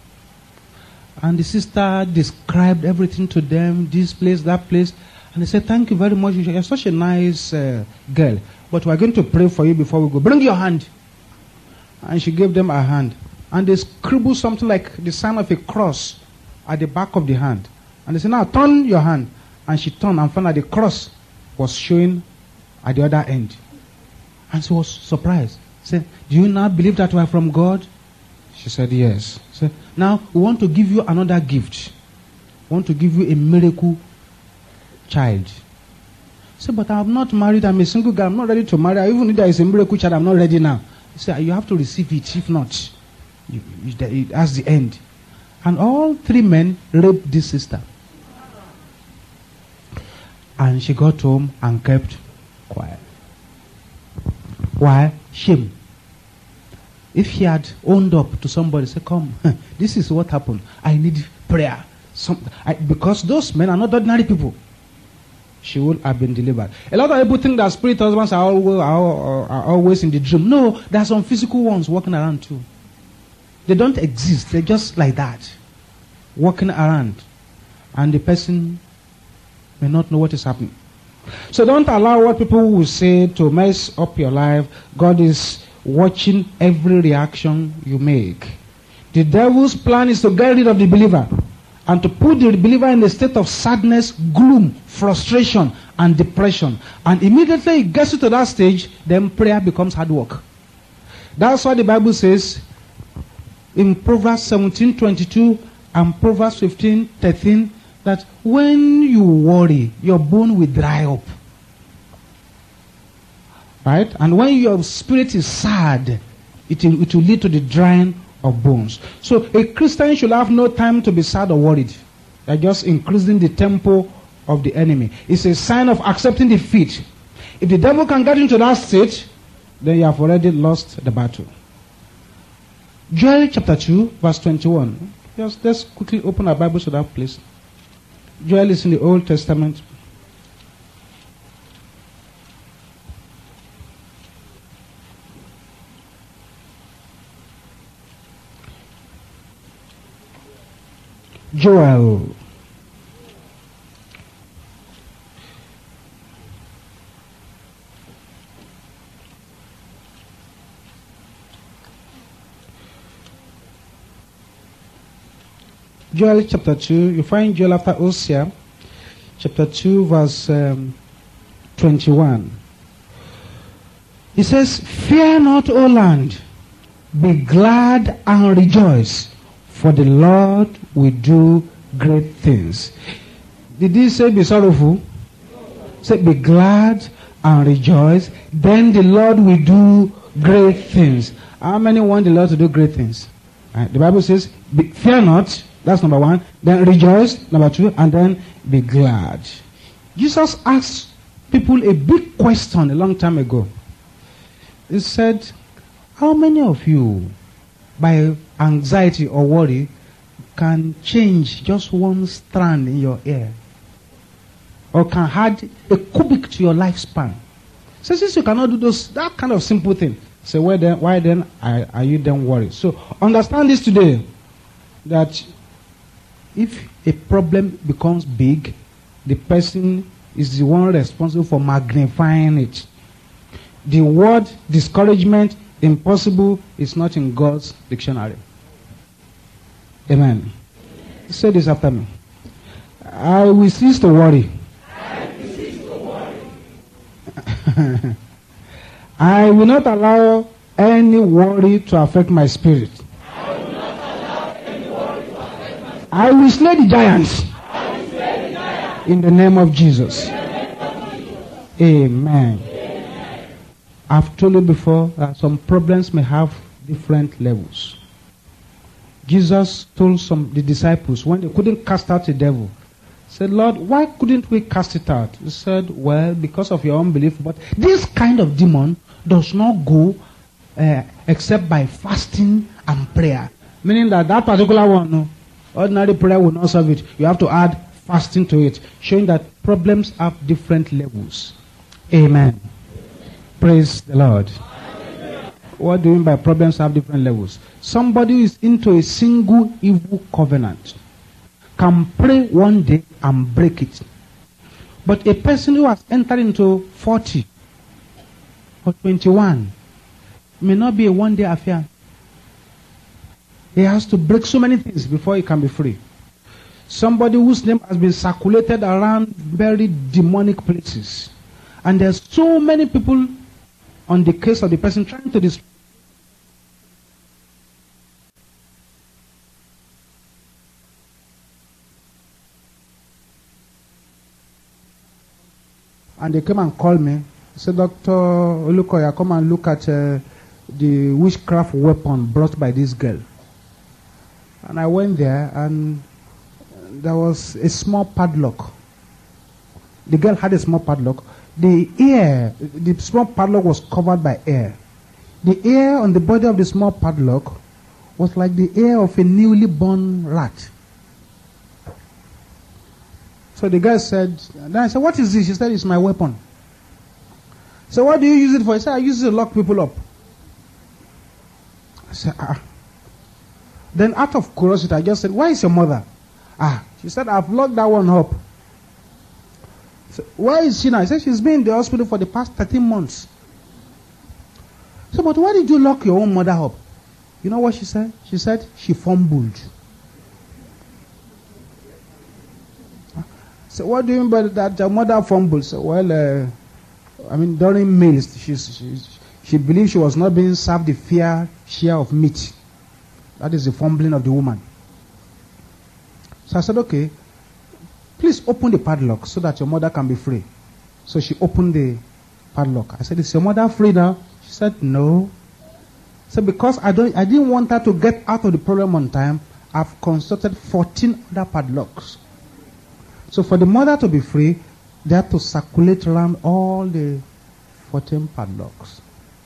And the sister described everything to them, this place, that place. And they said, thank you very much. You're such a nice girl. But we're going to pray for you before we go. Bring your hand. And she gave them her hand. And they scribbled something like the sign of a cross at the back of the hand. And they said, now turn your hand. And she turned and found that the cross was showing at the other end. And she was surprised. She said, do you now believe that we are from God? She said, yes. She said, now we want to give you another gift. We want to give you a miracle child. She said, but I'm not married. I'm a single girl. I'm not ready to marry. Even if there is a miracle child, I'm not ready now. He said, you have to receive it. If not, that's the end. And all 3 men raped this sister. And she got home and kept quiet. Why? Shame. If she had owned up to somebody, say, come, this is what happened. I need prayer. Because those men are not ordinary people. She would have been delivered. A lot of people think that spirit husbands are always in the dream. No, there are some physical ones walking around too. They don't exist. They're just like that. Walking around. And the person may not know what is happening. So don't allow what people will say to mess up your life. God is watching every reaction you make. The devil's plan is to get rid of the believer and to put the believer in a state of sadness, gloom, frustration, and depression. And immediately it gets you to that stage, then prayer becomes hard work. That's why the Bible says in Proverbs 17:22 and Proverbs 15:13 that when you worry, your bone will dry up. Right? And when your spirit is sad, it will lead to the drying of bones. So a Christian should have no time to be sad or worried. They're just increasing the tempo of the enemy. It's a sign of accepting defeat. If the devil can get into that state, then you have already lost the battle. Joel chapter 2, verse 21. Let's quickly open our Bibles to that place. Joel is in the Old Testament. Joel. Joel chapter 2, you find Joel after Hosea, chapter 2, verse 21. He says, fear not, O land, be glad and rejoice, for the Lord will do great things. Did he say be sorrowful? Say be glad and rejoice, then the Lord will do great things. How many want the Lord to do great things? The Bible says, fear not. That's number 1. Then rejoice, number 2, and then be glad. Jesus asked people a big question a long time ago. He said, how many of you, by anxiety or worry, can change just one strand in your hair? or can add a cubic to your lifespan. So since you cannot do that kind of simple thing, say, why then are you then worried? So understand this today, that if a problem becomes big, the person is the one responsible for magnifying it. The word discouragement, impossible, is not in God's dictionary. Amen. Say this after me. I will cease to worry. I will not allow any worry to affect my spirit. I will slay the giants. In the name of Jesus. Amen. I've told you before that some problems may have different levels. Jesus told the disciples when they couldn't cast out the devil, said, Lord, why couldn't we cast it out? He said, well, because of your unbelief. But this kind of demon does not go except by fasting and prayer. Meaning that particular one, no, ordinary prayer will not solve it. You have to add fasting to it, showing that problems have different levels. Amen. Praise the Lord. What do you mean by problems have different levels? Somebody who is into a single evil covenant can pray one day and break it. But a person who has entered into 40 or 21 may not be a one-day affair. He has to break so many things before he can be free. Somebody whose name has been circulated around very demonic places. And there's so many people on the case of the person trying to destroy. And they came and called me. They said, Dr. Olukoya, come and look at the witchcraft weapon brought by this girl. And I went there, and there was a small padlock. The girl had a small padlock. The small padlock was covered by air. The air on the body of the small padlock was like the air of a newly born rat. So the guy said, then I said, what is this? He said, it's my weapon. So what do you use it for? He said, I use it to lock people up. I said, Then out of curiosity, I just said, where is your mother? She said, I've locked that one up. So, where is she now? He said, she's been in the hospital for the past 13 months. So, but why did you lock your own mother up? You know what she said? She said, she fumbled. So, what do you mean by that your mother fumbled? So, well, during meals, she believed she was not being served the fair share of meat. That is the fumbling of the woman. So I said, okay, please open the padlock so that your mother can be free. So she opened the padlock. I said, is your mother free now? She said, no. So because I didn't want her to get out of the problem on time, I've constructed 14 other padlocks. So for the mother to be free, they had to circulate around all the 14 padlocks.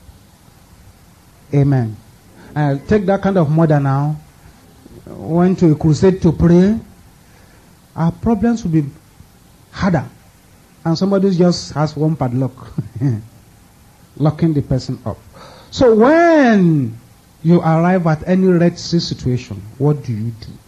Amen. I'll take that kind of mother now, went to a crusade to pray. Our problems will be harder. And somebody just has one padlock, locking the person up. So when you arrive at any Red Sea situation, what do you do?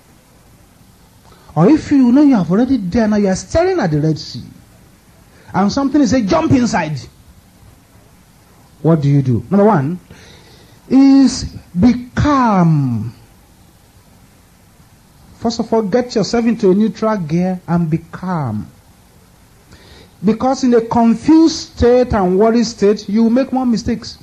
Or if you know you have already there, now you are staring at the Red Sea, and something is saying, jump inside. What do you do? Number one is be calm. First of all, get yourself into a neutral gear and be calm. Because in a confused state and worried state, you will make more mistakes.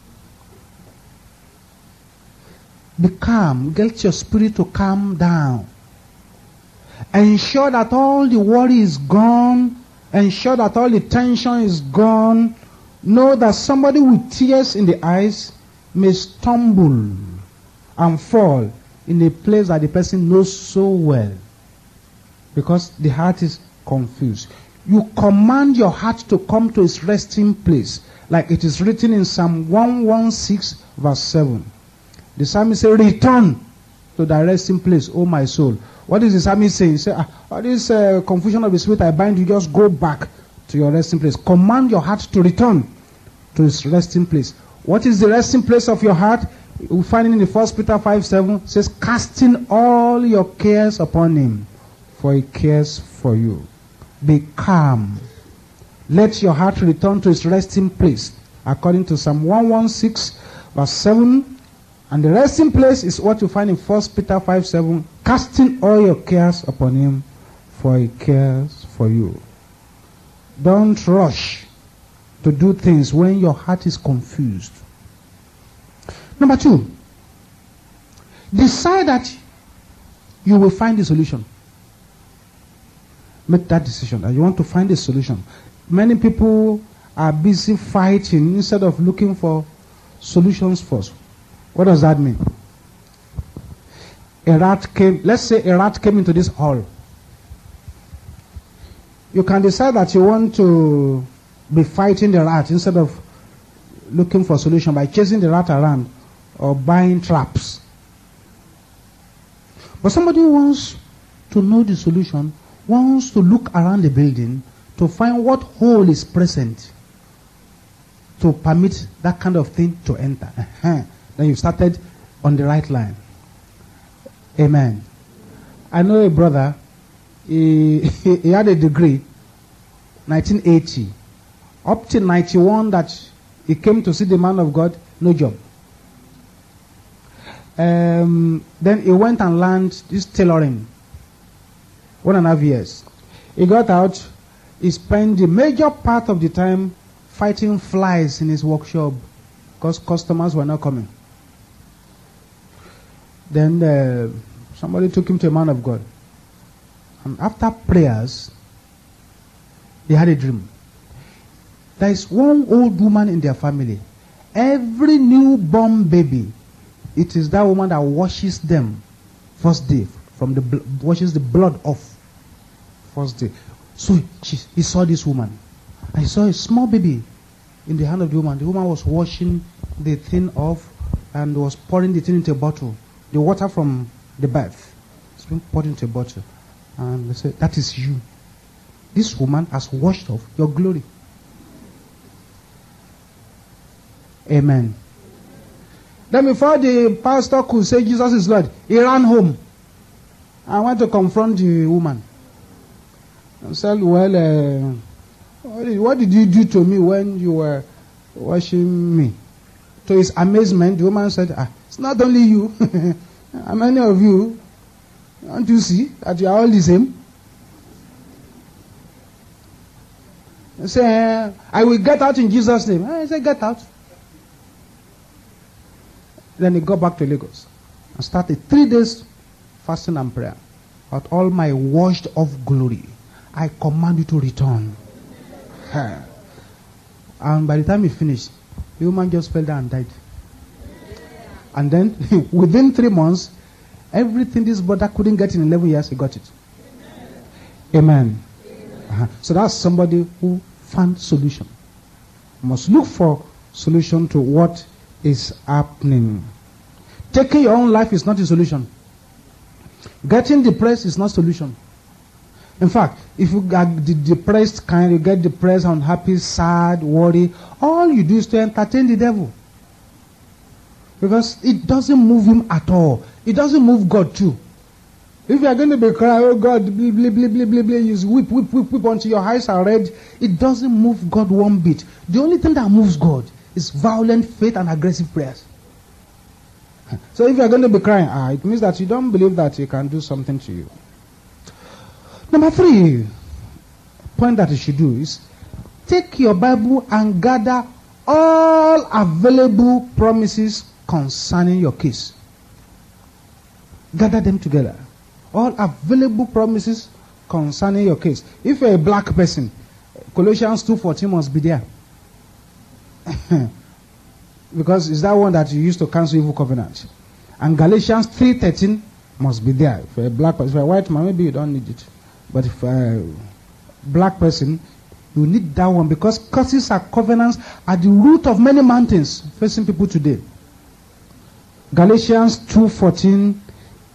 Be calm. Get your spirit to calm down. Ensure that all the worry is gone. Ensure that all the tension is gone. Know that somebody with tears in the eyes may stumble and fall in a place that the person knows so well, because the heart is confused. You command your heart to come to its resting place, like it is written in Psalm 116 verse 7. The psalmist says, return to thy resting place, O my soul. What is the psalmist saying? He said, all this confusion of the spirit I bind you, just go back to your resting place. Command your heart to return to its resting place. What is the resting place of your heart? We find it in the 1 Peter 5:7. It says, casting all your cares upon him, for he cares for you. Be calm. Let your heart return to its resting place, according to Psalm 116, verse 7. And the resting place is what you find in 1 Peter 5:7. Casting all your cares upon him, for he cares for you. Don't rush to do things when your heart is confused. Number 2, decide that you will find a solution. Make that decision that you want to find a solution. Many people are busy fighting instead of looking for solutions first. What does that mean? Let's say a rat came into this hall. You can decide that you want to be fighting the rat instead of looking for a solution by chasing the rat around or buying traps. But somebody who wants to know the solution, wants to look around the building to find what hole is present to permit that kind of thing to enter. Then you've started on the right line. Amen. I know a brother, he had a degree, 1980. Up till 91 that he came to see the man of God, no job. Then he went and learned this tailoring. 1.5 years. He got out, he spent the major part of the time fighting flies in his workshop because customers were not coming. Then somebody took him to a man of God. And after prayers, he had a dream. There is one old woman in their family. Every newborn baby, it is that woman that washes them first day, washes the blood off first day. So he saw this woman. And he saw a small baby in the hand of the woman. The woman was washing the thing off and was pouring the thing into a bottle. The water from the bath. It's being poured into a bottle. And they said, that is you. This woman has washed off your glory. Amen. Then before the pastor could say Jesus is Lord, he ran home. I went to confront the woman. And said, well, what did you do to me when you were washing me? To his amazement, the woman said, it's not only you. How many of you? Don't you see that you are all the same? He said, I will get out in Jesus' name. I said, get out. Then he got back to Lagos and started 3 days fasting and prayer. But all my washed off glory, I command you to return. And by the time he finished, the woman just fell down and died. And then, within 3 months, everything this brother couldn't get in 11 years, he got it. Amen. So that's somebody who found solution. You must look for solution to what is happening. Taking your own life is not a solution. Getting depressed is not a solution. In fact, if you get the depressed kind, you get depressed, unhappy, sad, worry, all you do is to entertain the devil. Because it doesn't move him at all. It doesn't move God too. If you are going to be crying, oh God, blah, blah, blah, blah, blah, blah, you whip, whip, whip, whip until your eyes are red, it doesn't move God one bit. The only thing that moves God is violent faith and aggressive prayers. So if you are going to be crying, it means that you don't believe that he can do something to you. Number 3 point that you should do is take your Bible and gather all available promises concerning your case. Gather them together. All available promises concerning your case. If you're a black person, Colossians 2:14 must be there. Because it's that one that you use to cancel evil covenant. And Galatians 3:13 must be there. If you're a black person, if you're a white man, maybe you don't need it. But if a black person, you need that one, because curses and covenants are the root of many mountains facing people today. Galatians 2:14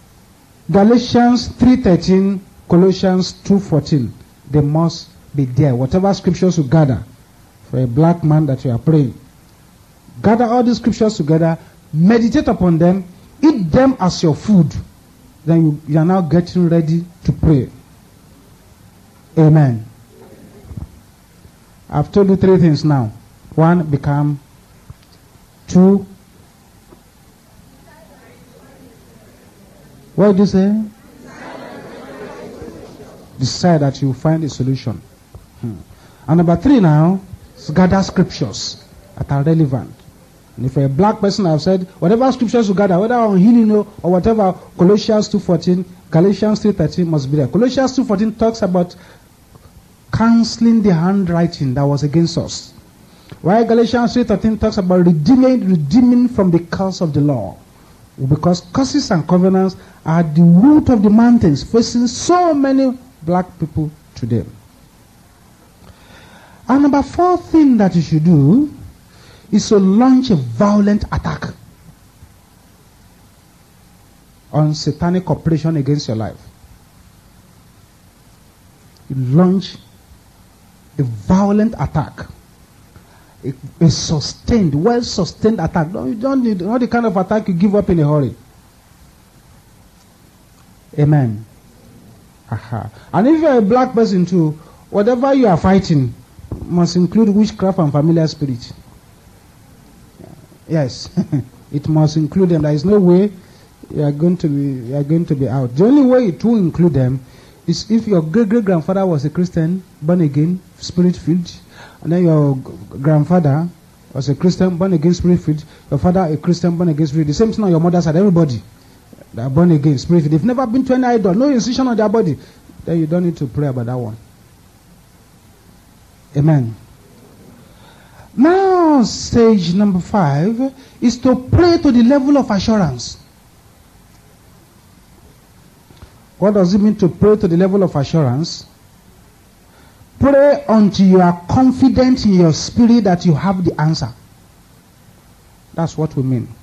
Galatians 3:13, Colossians 2:14. They must be there. Whatever scriptures you gather for a black man that you are praying, gather all these scriptures together, meditate upon them, eat them as your food. Then you are now getting ready to pray. Amen. I've told you 3 things now. 1, become. 2, what did you say? Decide that you find a solution. And number 3 now is gather scriptures that are relevant. And if you're a black person, I've said, whatever scriptures you gather, whether on healing or whatever, Colossians 2:14, Galatians 3:13 must be there. Colossians 2:14 talks about cancelling the handwriting that was against us. While Galatians 3:13 talks about redeeming from the curse of the law. Because curses and covenants are the root of the mountains facing so many black people today. And number 4 thing that you should do is to launch a violent attack on satanic operation against your life. You launch a violent attack. A sustained, well-sustained attack. No, you don't need not the kind of attack you give up in a hurry. Amen. Aha. And if you're a black person too, whatever you are fighting must include witchcraft and familiar spirit. Yes, it must include them. There is no way you are going to be out. The only way it will include them is if your great-great-grandfather was a Christian, born again, spirit-filled, and then your grandfather was a Christian, born again, spirit-filled, your father a Christian, born again, spirit. The same thing on your mother's side. Everybody they are born again, spirit-filled. They've never been to any idol, no incision on their body. Then you don't need to pray about that one. Amen. Now, stage number 5 is to pray to the level of assurance. What does it mean to pray to the level of assurance? Pray until you are confident in your spirit that you have the answer. That's what we mean.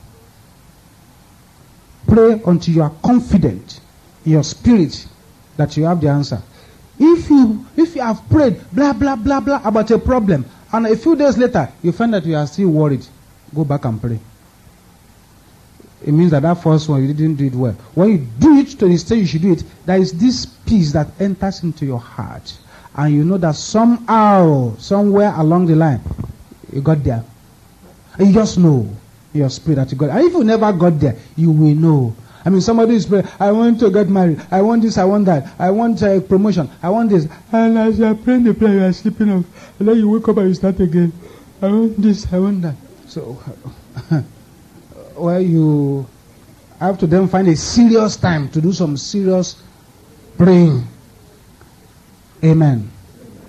Pray until you are confident in your spirit that you have the answer. If you have prayed blah blah blah blah about a problem, and a few days later you find that you are still worried, go back and pray. It means that first one you didn't do it well. When you do it to the stage you should do it, there is this peace that enters into your heart, and you know that somehow, somewhere along the line, you got there. And you just know in your spirit that you got there. And if you never got there, you will know. I mean, somebody is praying, I want to get married, I want this, I want that, I want a promotion, I want this. And as you are praying the prayer, you are sleeping off. And then you wake up and you start again. I want this, I want that. So, well, you have to then find a serious time to do some serious praying. Amen.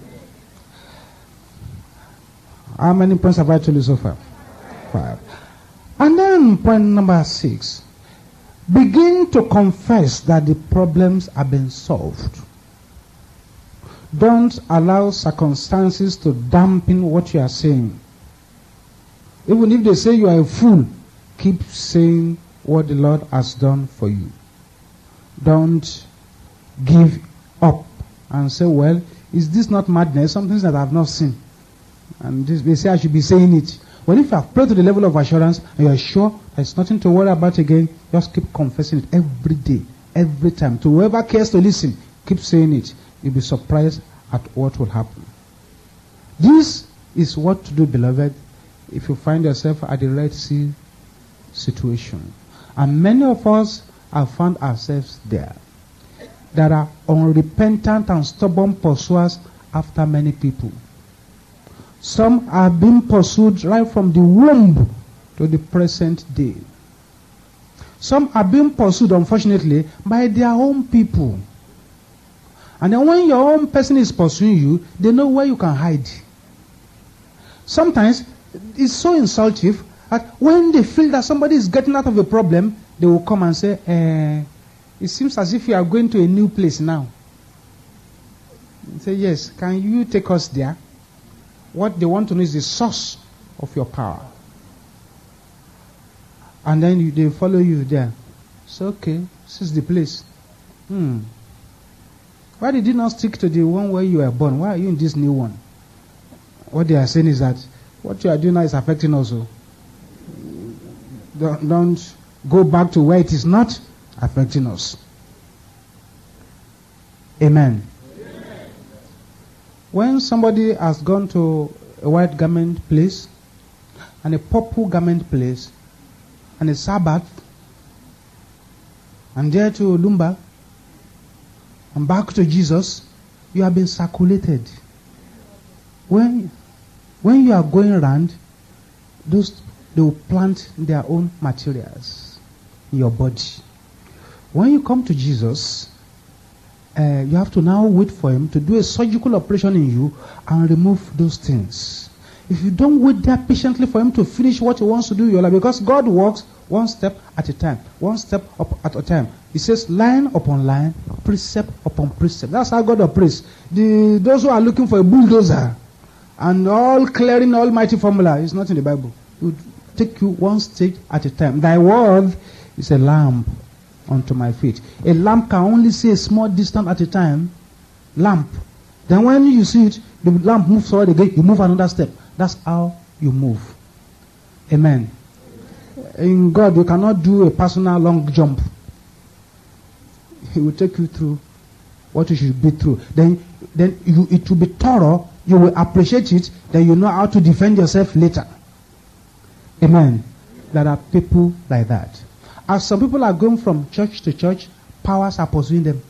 How many points have I told you so far? 5. And then point number 6. Begin to confess that the problems have been solved. Don't allow circumstances to dampen what you are saying. Even if they say you are a fool, keep saying what the Lord has done for you. Don't give up and say, well, is this not madness? Some things that I have not seen. And they say I should be saying it. Well, if you have prayed to the level of assurance and you are sure there's nothing to worry about again, just keep confessing it every day, every time. To whoever cares to listen, keep saying it. You'll be surprised at what will happen. This is what to do, beloved, if you find yourself at the Red Sea situation. And many of us have found ourselves there. There are unrepentant and stubborn pursuers after many people. Some are being pursued right from the womb to the present day. Some are being pursued, unfortunately, by their own people. And then when your own person is pursuing you, they know where you can hide. Sometimes it's so insultive that when they feel that somebody is getting out of a problem, they will come and say, it seems as if you are going to a new place now. And say, yes, can you take us there? What they want to know is the source of your power. And then they follow you there. So, okay, this is the place. Why did you not stick to the one where you were born? Why are you in this new one? What they are saying is that what you are doing now is affecting us. Don't go back to where it is not affecting us. Amen. When somebody has gone to a white garment place and a purple garment place and a Sabbath and there to Lumba and back to Jesus, you have been circulated. When you are going around, they will plant their own materials in your body. When you come to Jesus, you have to now wait for him to do a surgical operation in you and remove those things. If you don't wait there patiently for him to finish what he wants to do in your life, because God works one step at a time, one step up at a time. He says line upon line, precept upon precept. That's how God operates. Those who are looking for a bulldozer and all clearing almighty formula is not in the Bible. It will take you one stage at a time. Thy word is a lamp unto my feet. A lamp can only see a small distance at a time. Lamp. Then when you see it, the lamp moves forward again, you move another step. That's how you move. Amen. In God, you cannot do a personal long jump. He will take you through what you should be through. Then it will be thorough. You will appreciate it. Then you know how to defend yourself later. Amen. There are people like that. As some people are going from church to church, powers are pursuing them.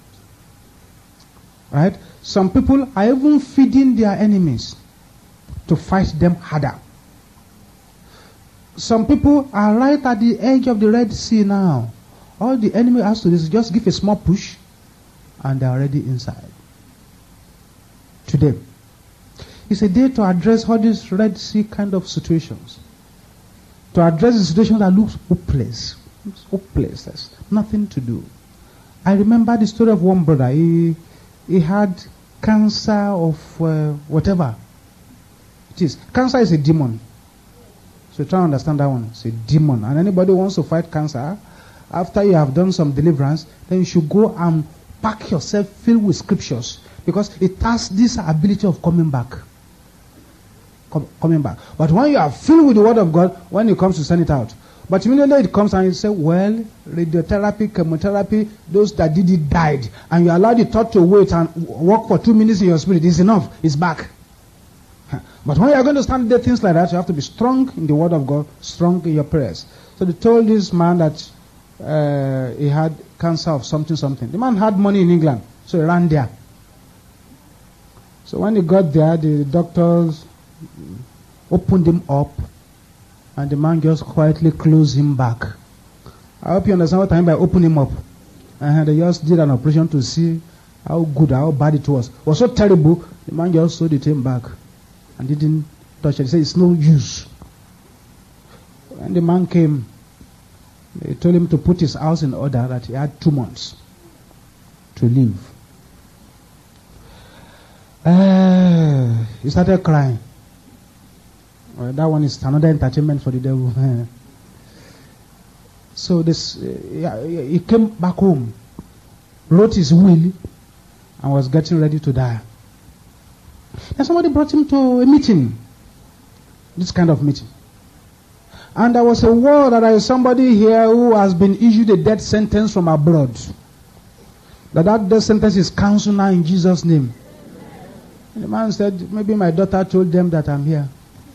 Right? Some people are even feeding their enemies to fight them harder. Some people are right at the edge of the Red Sea now. All the enemy has to do is just give a small push and they're already inside. Today, it's a day to address all these Red Sea kind of situations. To address the situation that looks hopeless. It's hopeless. There's nothing to do. I remember the story of one brother. He had cancer of whatever it is. Cancer is a demon. So try to understand that one. It's a demon. And anybody who wants to fight cancer, after you have done some deliverance, then you should go and pack yourself filled with scriptures. Because it has this ability of coming back. Coming back. But when you are filled with the word of God, when it comes to send it out. But immediately it comes and you say, well, radiotherapy, chemotherapy, those that did it died. And you allow the thought to wait and walk for 2 minutes in your spirit. It's enough. It's back. But when you are going to stand there, things like that, you have to be strong in the word of God, strong in your prayers. So they told this man that he had cancer of something. The man had money in England, so he ran there. So when he got there, the doctors opened him up, and the man just quietly closed him back. I hope you understand what I mean by open him up. And they just did an operation to see how good, how bad it was. It was so terrible, the man just sewed it in back and didn't touch it. He said, it's no use. When the man came, they told him to put his house in order, that he had 2 months to live. He started crying. Well, that one is another entertainment for the devil. So he came back home, wrote his will, and was getting ready to die. And somebody brought him to a meeting, this kind of meeting. And there was a word that there is somebody here who has been issued a death sentence from abroad. That death sentence is cancelled now in Jesus' name. And the man said, maybe my daughter told them that I'm here.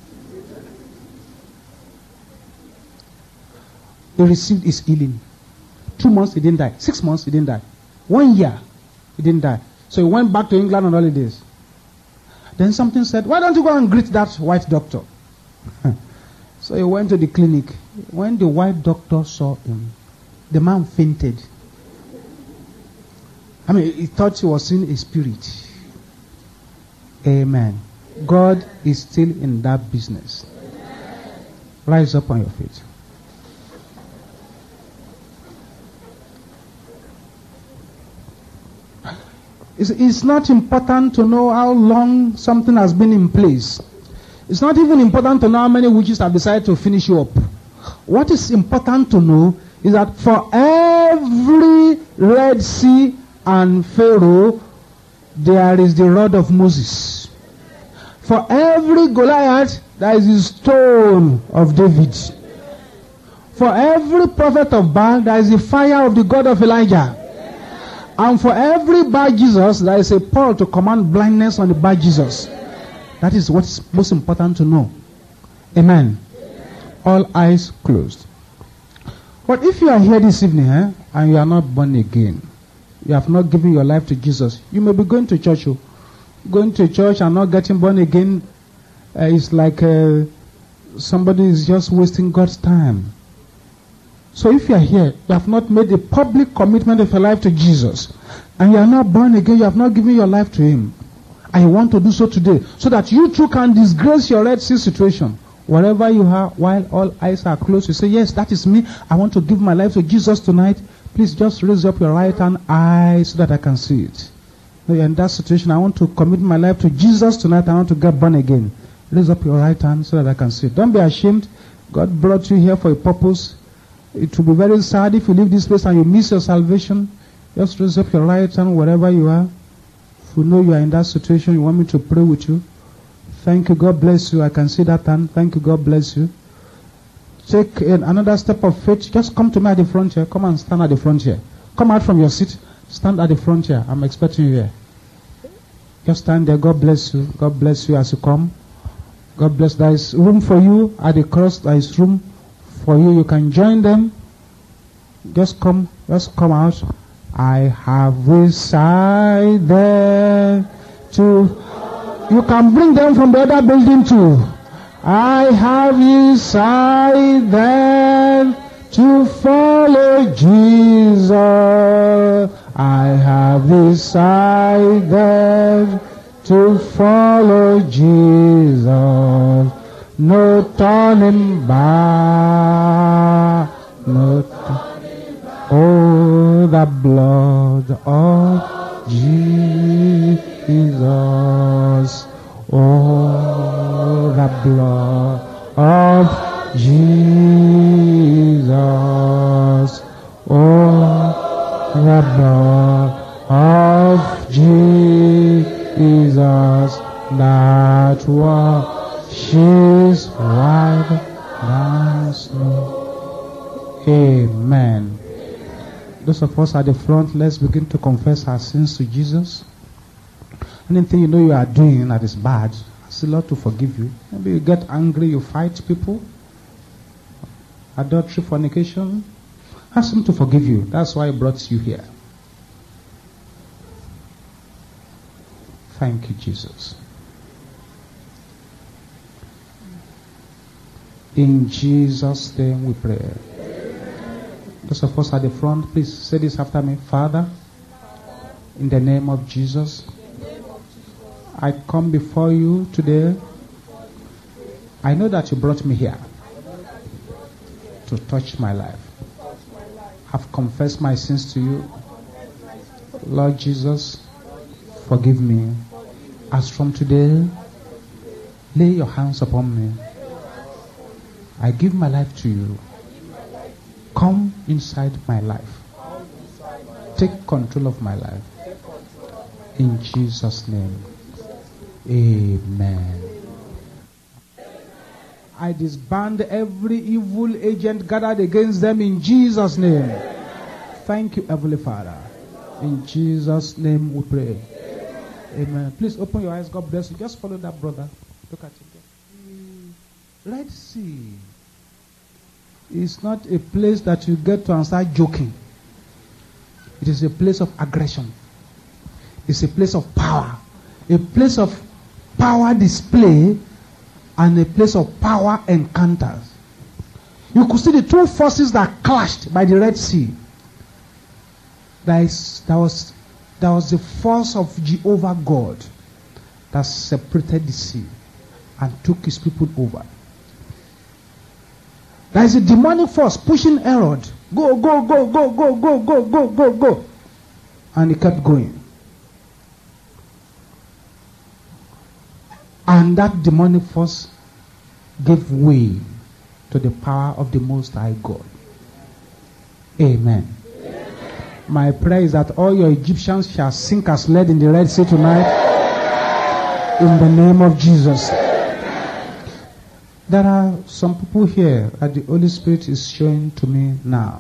He received his healing. 2 months, he didn't die. 6 months, he didn't die. 1 year, he didn't die. So he went back to England on holidays. Then something said, why don't you go and greet that white doctor? So he went to the clinic. When the white doctor saw him, the man fainted. I mean, he thought he was seeing a spirit. Amen. God is still in that business. Rise up on your feet. It's not important to know how long something has been in place. It's not even important to know how many witches have decided to finish you up. What is important to know is that for every every Red Sea and Pharaoh, there is the rod of Moses. For every Goliath, there is the stone of David. For every prophet of Baal, there is the fire of the God of Elijah. And for every Bar Jesus, there is a Paul to command blindness on the Bar Jesus. That is what's most important to know. Amen. All eyes closed. But if you are here this evening and you are not born again, you have not given your life to Jesus, you may be going to church. Going to church and not getting born again is like somebody is just wasting God's time. So if you are here, you have not made a public commitment of your life to Jesus, and you are not born again, you have not given your life to Him, and you want to do so today, so that you too can disgrace your Red Sea situation. Wherever you are, while all eyes are closed, you say, yes, that is me. I want to give my life to Jesus tonight. Please just raise up your right hand eye so that I can see it. In that situation, I want to commit my life to Jesus tonight. I want to get born again. Raise up your right hand so that I can see it. Don't be ashamed. God brought you here for a purpose. It will be very sad if you leave this place and you miss your salvation. Just raise up your right hand wherever you are. If you know you are in that situation, you want me to pray with you. Thank you. God bless you. I can see that hand. Thank you. God bless you. Take another step of faith. Just come to me at the front here. Come and stand at the front here. Come out from your seat. Stand at the front here. I'm expecting you here. Just stand there. God bless you. God bless you as you come. God bless. There is room for you at the cross. There is room for you. You can join them. Just come out. I have decided to. You can bring them from the other building too. I have decided to follow Jesus. I have decided to follow Jesus. No turning back. No turning back. Oh, the blood of Jesus. Oh, the blood of Jesus. Oh, the blood of Jesus. That washes white as snow. Amen. Those of us at the front, let's begin to confess our sins to Jesus. Anything you know you are doing that is bad, ask the Lord to forgive you. Maybe you get angry, you fight people. Adultery, fornication. Ask Him to forgive you. That's why He brought you here. Thank you, Jesus. In Jesus' name we pray. Those of us at the front, please say this after me. Father, in the name of Jesus, I come before you today. I know that you brought me here to touch my life. I've confessed my sins to you. Lord Jesus, forgive me. As from today, lay your hands upon me. I give my life to you. Come inside my life. Take control of my life. In Jesus' name. Amen. I disband every evil agent gathered against them in Jesus' name. Thank you, Heavenly Father. In Jesus' name we pray. Amen. Please open your eyes. God bless you. Just follow that brother. Look at him. The Red Sea is not a place that you get to and start joking. It is a place of aggression. It's a place of power. A place of power display and a place of power encounters. You could see the two forces that clashed by the Red Sea. There was the force of Jehovah God that separated the sea and took His people over. There is a demonic force pushing Herod. Go, go, go, go, go, go, go, go, go, go. And he kept going. And that demonic force gave way to the power of the Most High God. Amen. My prayer is that all your Egyptians shall sink as lead in the Red Sea tonight. In the name of Jesus. There are some people here that the Holy Spirit is showing to me now.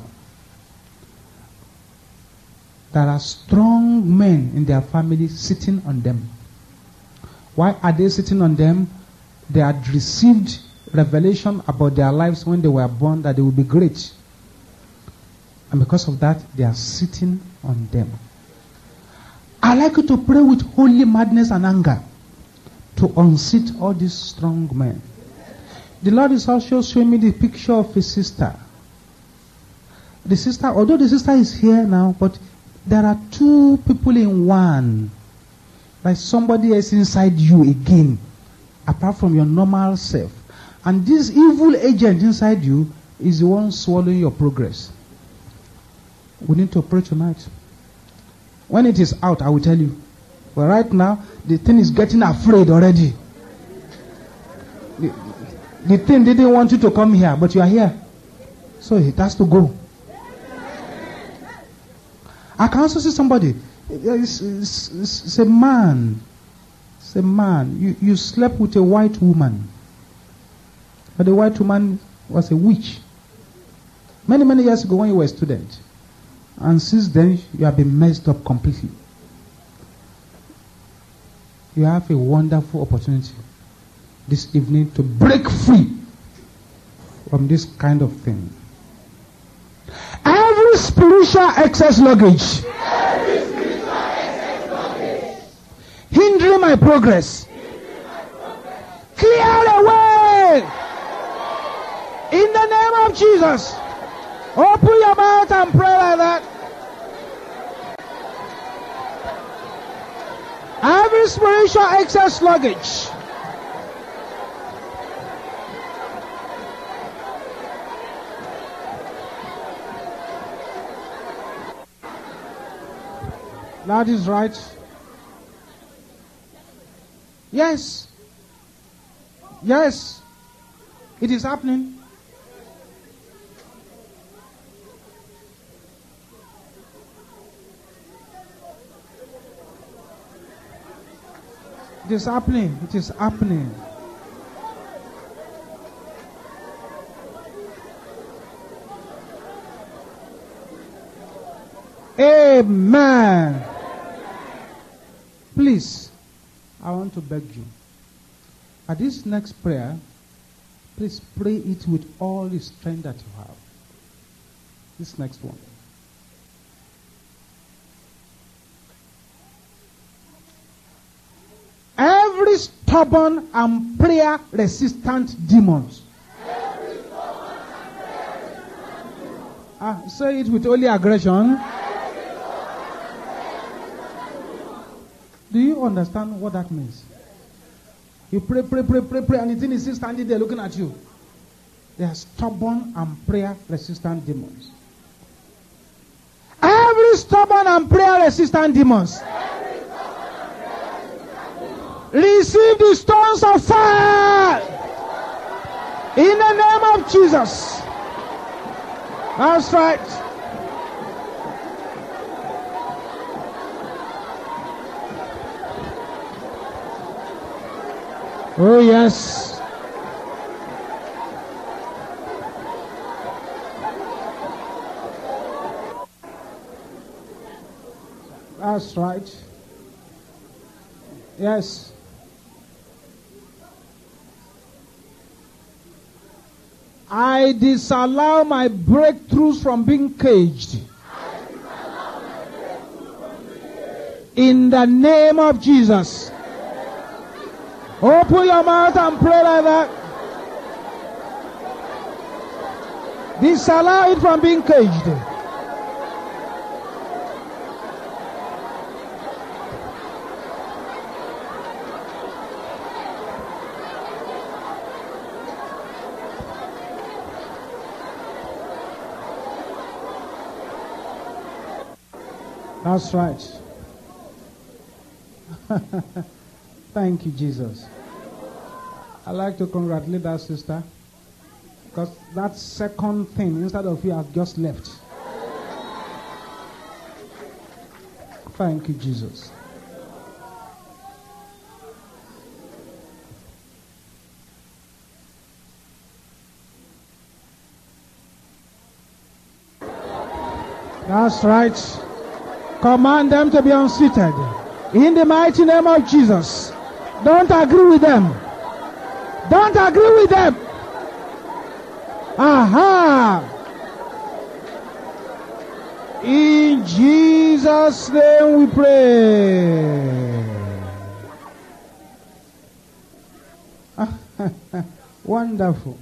There are strong men in their family sitting on them. Why are they sitting on them? They had received revelation about their lives when they were born that they will be great. And because of that, they are sitting on them. I like you to pray with holy madness and anger to unseat all these strong men. The Lord is also showing me the picture of a sister. The sister, although the sister is here now, but there are two people in one. Like somebody else inside you again, apart from your normal self. And this evil agent inside you is the one swallowing your progress. We need to pray tonight. When it is out, I will tell you. But right now, the thing is getting afraid already. The thing didn't want you to come here, but you are here. So it has to go. I can also see somebody. It's a man. It's a man. You slept with a white woman. But the white woman was a witch. Many, many years ago when you were a student. And since then, you have been messed up completely. You have a wonderful opportunity this evening to break free from this kind of thing. Every spiritual excess luggage hindering my progress, clear away in the name of Jesus. Open your mouth and pray like that. Every spiritual excess luggage that is right. Yes. Yes. It is happening. It is happening. It is happening. Amen. Please, I want to beg you. At this next prayer, please pray it with all the strength that you have. This next one. Every stubborn and prayer-resistant demons. Say it with only aggression. Do you understand what that means? You pray, and the thing is still standing there looking at you. They are stubborn and prayer-resistant demons. Every stubborn and prayer-resistant demons. Receive the stones of fire in the name of Jesus. That's right. Oh yes. That's right. Yes. I disallow my breakthroughs from being caged. In the name of Jesus. Open your mouth and pray like that. Disallow it from being caged. That's right. Thank you, Jesus. I'd like to congratulate that sister, because that second thing inside of you has just left. Thank you, Jesus. That's right. Command them to be unseated. In the mighty name of Jesus. Don't agree with them. Don't agree with them. Aha! In Jesus' name we pray. Wonderful.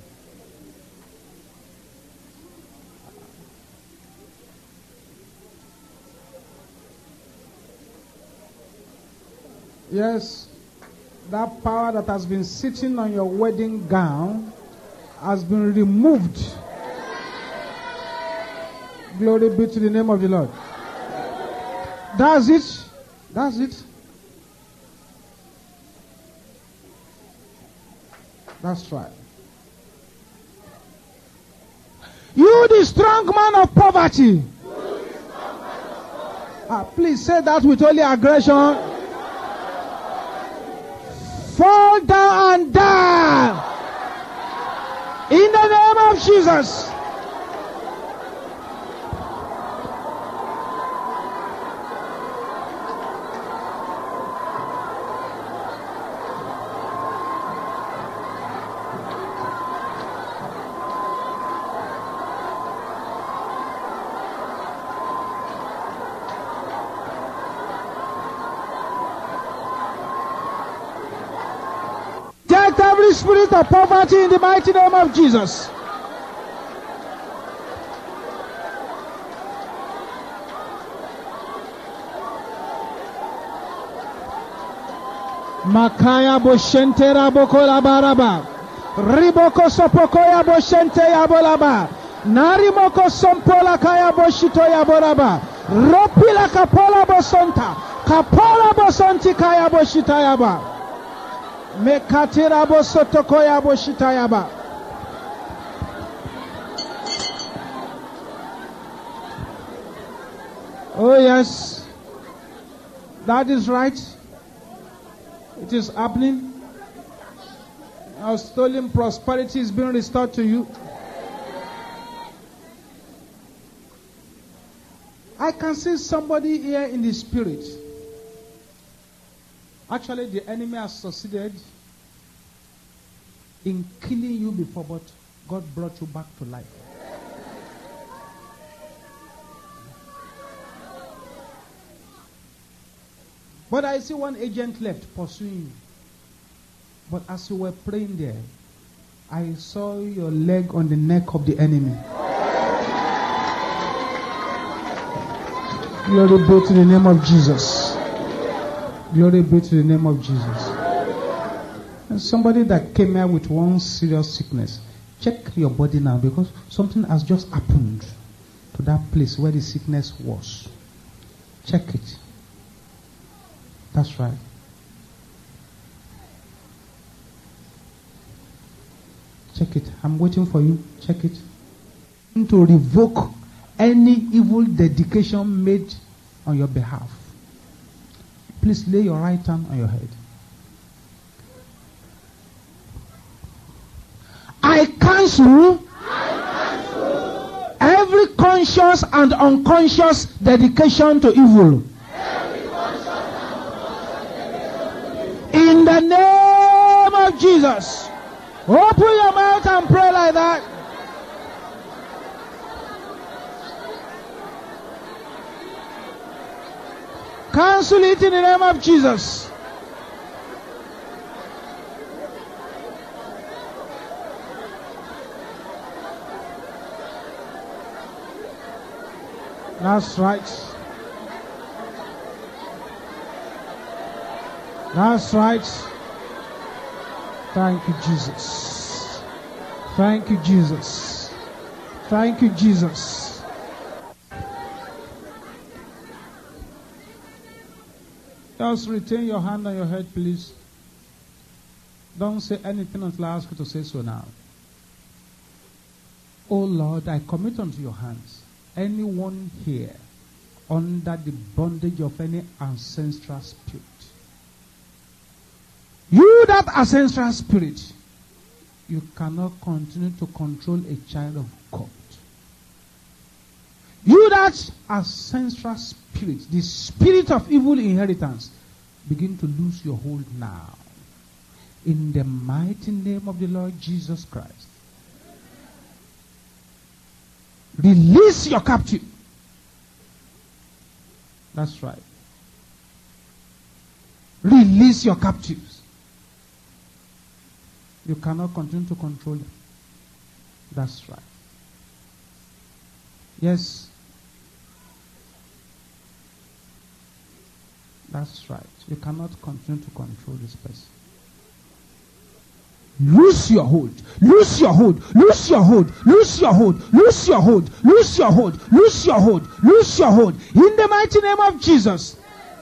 Yes, that power that has been sitting on your wedding gown has been removed. Glory be to the name of the Lord. That's it. That's it. That's right. You, the strong man of poverty. Please say that with holy aggression. Fall down and die. In the name of Jesus. Take every spirit of poverty in the mighty name of Jesus. Makaya boshente raboko labaraba. Riboko sopokoya boshente yabolaba. Narimoko sompola kaya boshito yaboraba. Ropila kapola bosonta. Kapola bosonti kaya boshita yaba. Mekatirabo sotokoyabo shitayaba. Oh yes, that is right. It is happening. Our stolen prosperity is being restored to you. I can see somebody here in the spirit. Actually, the enemy has succeeded in killing you before, but God brought you back to life. But I see one agent left pursuing you. But as you were praying there, I saw your leg on the neck of the enemy. Glory be to the name of Jesus. Glory be to the name of Jesus. And somebody that came here with one serious sickness, check your body now, because something has just happened to that place where the sickness was. Check it. That's right. Check it. I'm waiting for you. Check it. To revoke any evil dedication made on your behalf. Please lay your right hand on your head. I cancel every conscious and unconscious dedication to evil. In the name of Jesus. Open your mouth and pray like that. Cancel it in the name of Jesus. That's right. That's right. Thank you, Jesus. Thank you, Jesus. Thank you, Jesus. Just retain your hand on your head, please. Don't say anything until I ask you to say so now. Oh Lord, I commit unto your hands anyone here under the bondage of any ancestral spirit. You, that ancestral spirit, you cannot continue to control a child of God. You, that ancestral spirit, the spirit of evil inheritance, begin to lose your hold now. In the mighty name of the Lord Jesus Christ. Release your captive. That's right. Release your captives. You cannot continue to control them. That's right. Yes. That's right. You cannot continue to control this person. Loose your hold. Loose your hold. Loose your hold. Loose your hold. Loose your hold. Loose your hold. Loose your hold. Loose your hold. In the mighty name of Jesus.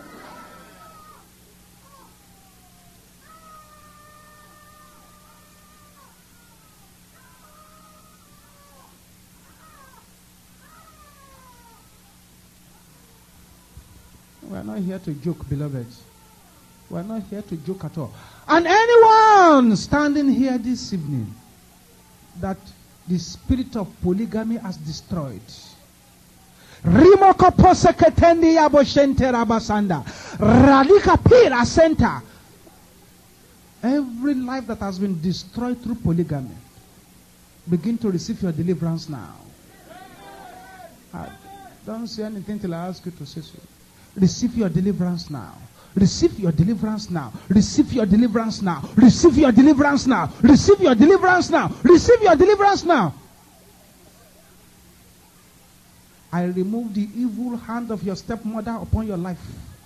We are not here to joke, beloved. We are not here to joke at all. And anyone standing here this evening that the spirit of polygamy has destroyed. Every life that has been destroyed through polygamy, begin to receive your deliverance now. Don't say anything till I ask you to say so. Receive your deliverance now. Receive your deliverance now. Receive your deliverance now. Receive your deliverance now. Receive your deliverance now. Receive your deliverance now. I remove the evil hand of your stepmother upon your life.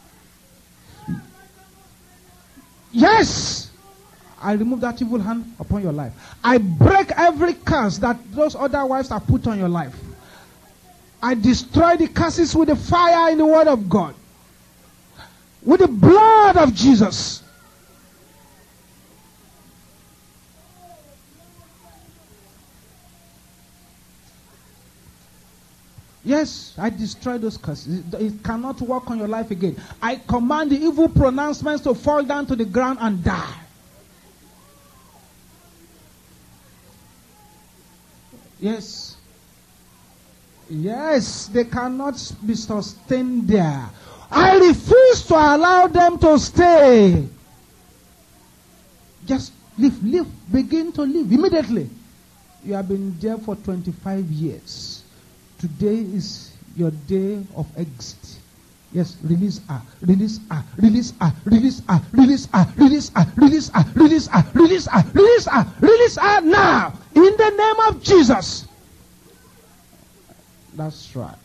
Yes! I remove that evil hand upon your life. I break every curse that those other wives have put on your life. I destroy the curses with the fire in the word of God. With the blood of Jesus. Yes, I destroy those curses. It cannot work on your life again. I command the evil pronouncements to fall down to the ground and die. Yes. Yes, they cannot be sustained there. I refuse to allow them to stay. Just live, begin to live immediately. You have been there for 25 years. Today is your day of exit. Yes, release her, release her, release her, release her, release her, release her, release her, release her, release her, release her, release her now. In the name of Jesus. That's right.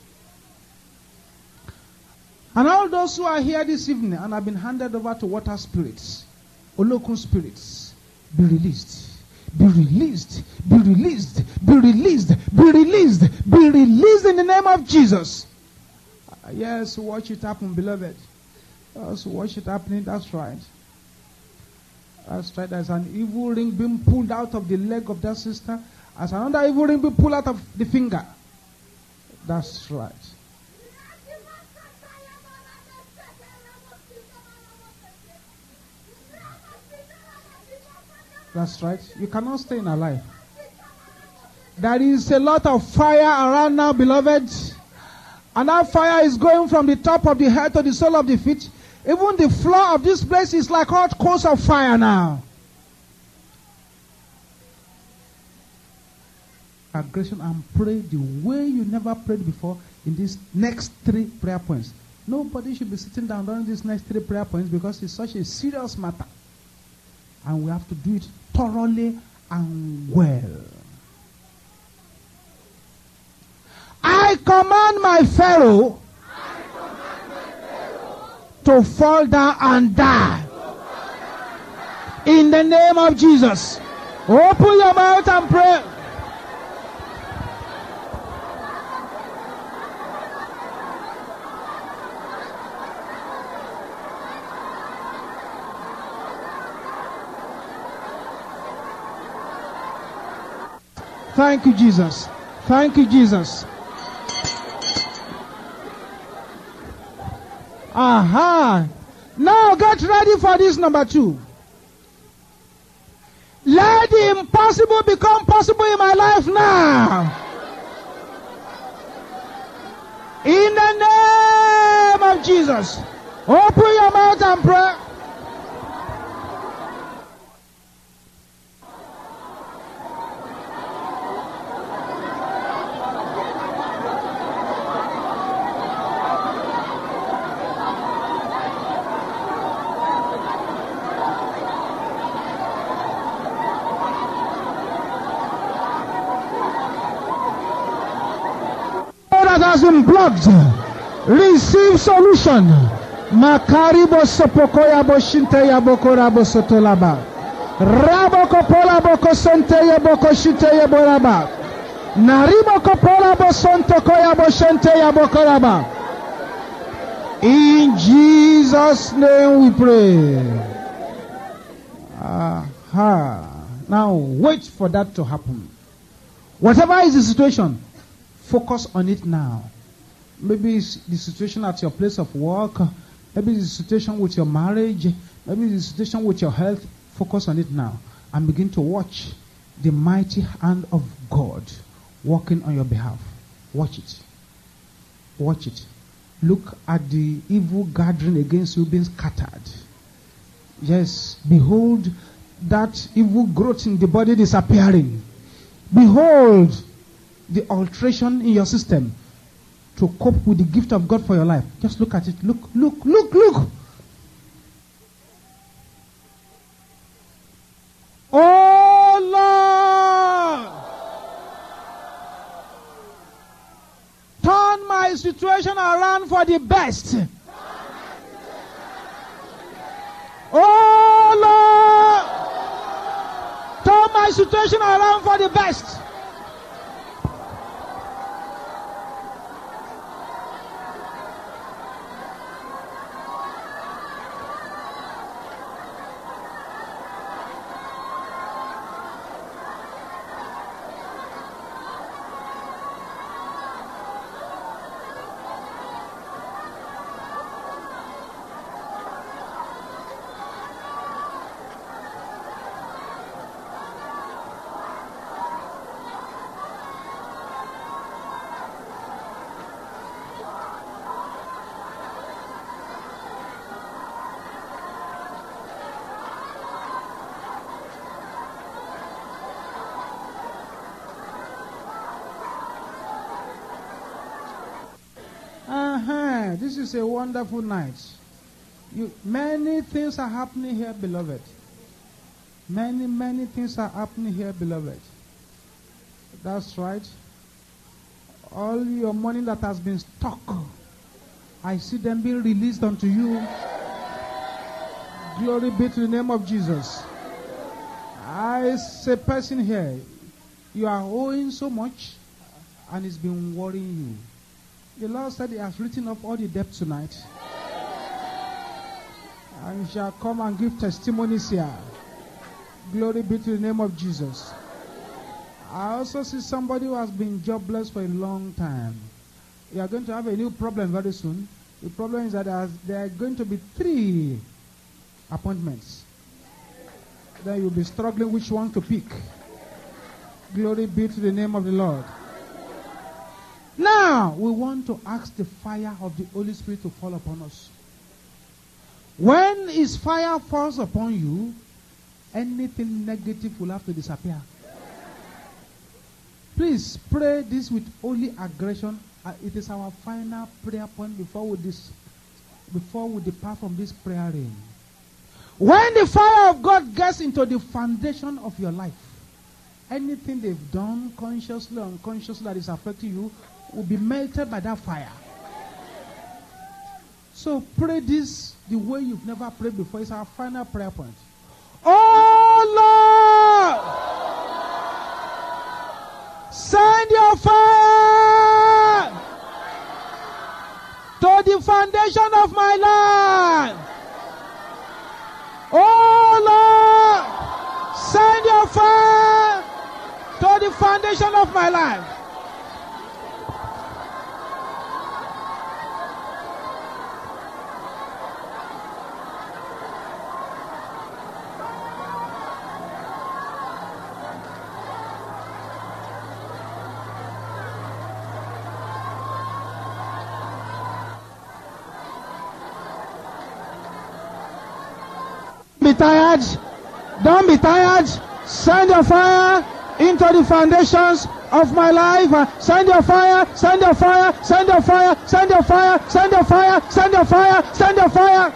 And all those who are here this evening and have been handed over to water spirits, Olokun spirits, be released. Be released. Be released. Be released. Be released. Be released in the name of Jesus. Yes, watch it happen, beloved. Yes, watch it happening. That's right. That's right. There's an evil ring being pulled out of the leg of that sister. There's another evil ring being pulled out of the finger. That's right. That's right. You cannot stay in a life. There is a lot of fire around now, beloved. And that fire is going from the top of the head to the sole of the feet. Even the floor of this place is like hot coals of fire now. Aggression, and pray the way you never prayed before in these next 3 prayer points. Nobody should be sitting down during these next 3 prayer points because it's such a serious matter. And we have to do it thoroughly and well. I command my Pharaoh to fall down and die. In the name of Jesus. Open your mouth and pray. Thank you, Jesus. Thank you, Jesus. Aha. Now get ready for this number 2. Let the impossible become possible in my life now. In the name of Jesus. Open your mouth and pray. That has been blocked, receive solution. Makaribo sopokoya boshinte ya bokora bosotolaba. Raboko pola boko sente ya boko shite ya boraba. Naribo kopola bosonto koya boshente ya bokoraba. In Jesus' name we pray. Aha. Now wait for that to happen. Whatever is the situation, focus on it now. Maybe it's the situation at your place of work. Maybe it's the situation with your marriage. Maybe it's the situation with your health. Focus on it now. And begin to watch the mighty hand of God working on your behalf. Watch it. Watch it. Look at the evil gathering against you being scattered. Yes. Behold that evil growth in the body disappearing. Behold the alteration in your system to cope with the gift of God for your life. Just look at it. Look. Oh Lord, turn my situation around for the best. Oh Lord, turn my situation around for the best. This is a wonderful night. Many things are happening here, beloved. Many things are happening here, beloved. That's right. All your money that has been stuck, I see them being released unto you. Glory be to the name of Jesus. I see a person here. You are owing so much, and it's been worrying you. The Lord said He has written off all the debt tonight. And you shall come and give testimonies here. Glory be to the name of Jesus. I also see somebody who has been jobless for a long time. You are going to have a new problem very soon. The problem is that there are going to be 3 appointments. Then you'll be struggling which one to pick. Glory be to the name of the Lord. Now, we want to ask the fire of the Holy Spirit to fall upon us. When His fire falls upon you, anything negative will have to disappear. Please pray this with holy aggression. It is our final prayer point before we depart from this prayer ring. When the fire of God gets into the foundation of your life, anything they've done consciously or unconsciously that is affecting you will be melted by that fire. So pray this the way you've never prayed before. It's our final prayer point. Oh Lord, send your fire to the foundation of my life. Oh Lord, send your fire to the foundation of my life. be tired. Don't be tired. Send your fire into the foundations of my life. Send your fire. Send your fire. Send your fire. Send your fire. Send your fire. Send your fire. Send your fire.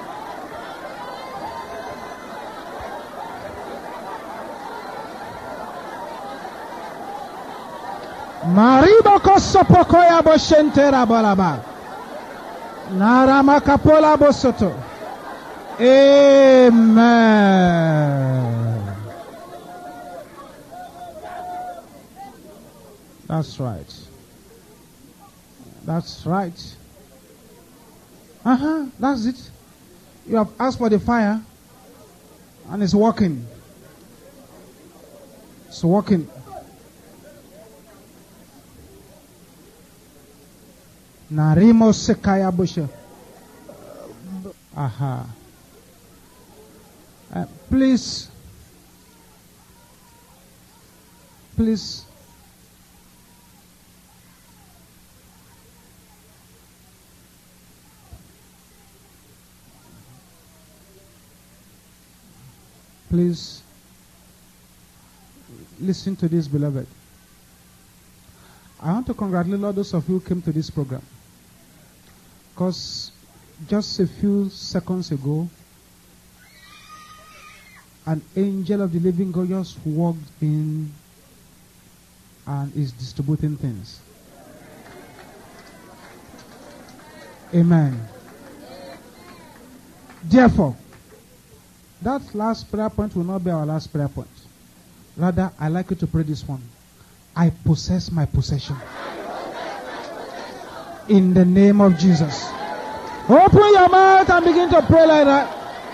Maribo kosopokoya boshentera balaba. Naramakapola bosoto. Amen. That's right. That's right. That's it. You have asked for the fire and it's working. It's working. Narimo sekaya busha. Please. Please. Please listen to this, beloved. I want to congratulate all those of you who came to this program. Because just a few seconds ago, an angel of the living God just walked in and is distributing things. Amen. Therefore, that last prayer point will not be our last prayer point. Rather, I like you to pray this one. I possess my possession. In the name of Jesus. Open your mouth and begin to pray like that.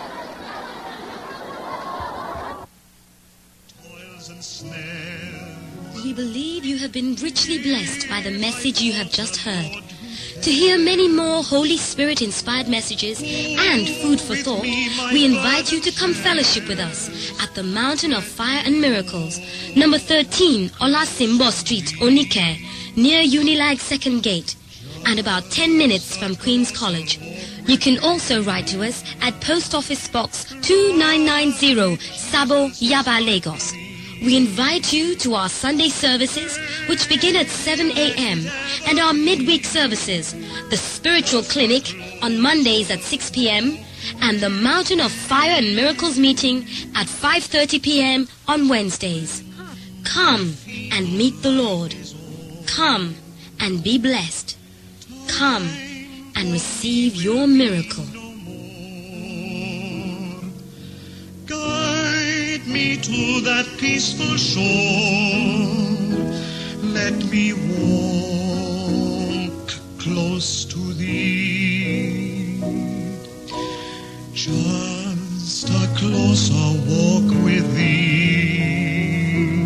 Toils and snares. We believe you have been richly blessed by the message you have just heard. To hear many more Holy Spirit-inspired messages and food for thought, we invite you to come fellowship with us at the Mountain of Fire and Miracles, number 13, Olasimbo Street, Onike, near Unilag 2nd Gate, and about 10 minutes from Queen's College. You can also write to us at Post Office Box 2990, Sabo, Yaba, Lagos. We invite you to our Sunday services, which begin at 7 a.m., and our midweek services, the Spiritual Clinic on Mondays at 6 p.m., and the Mountain of Fire and Miracles meeting at 5:30 p.m. on Wednesdays. Come and meet the Lord. Come and be blessed. Come and receive your miracle. Guide me to that peaceful shore. Let me walk close to thee. Just a closer walk with thee.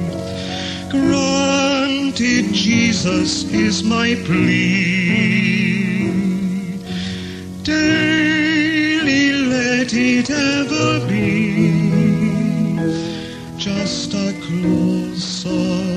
Granted, Jesus is my plea. Daily let it ever be. Just a closer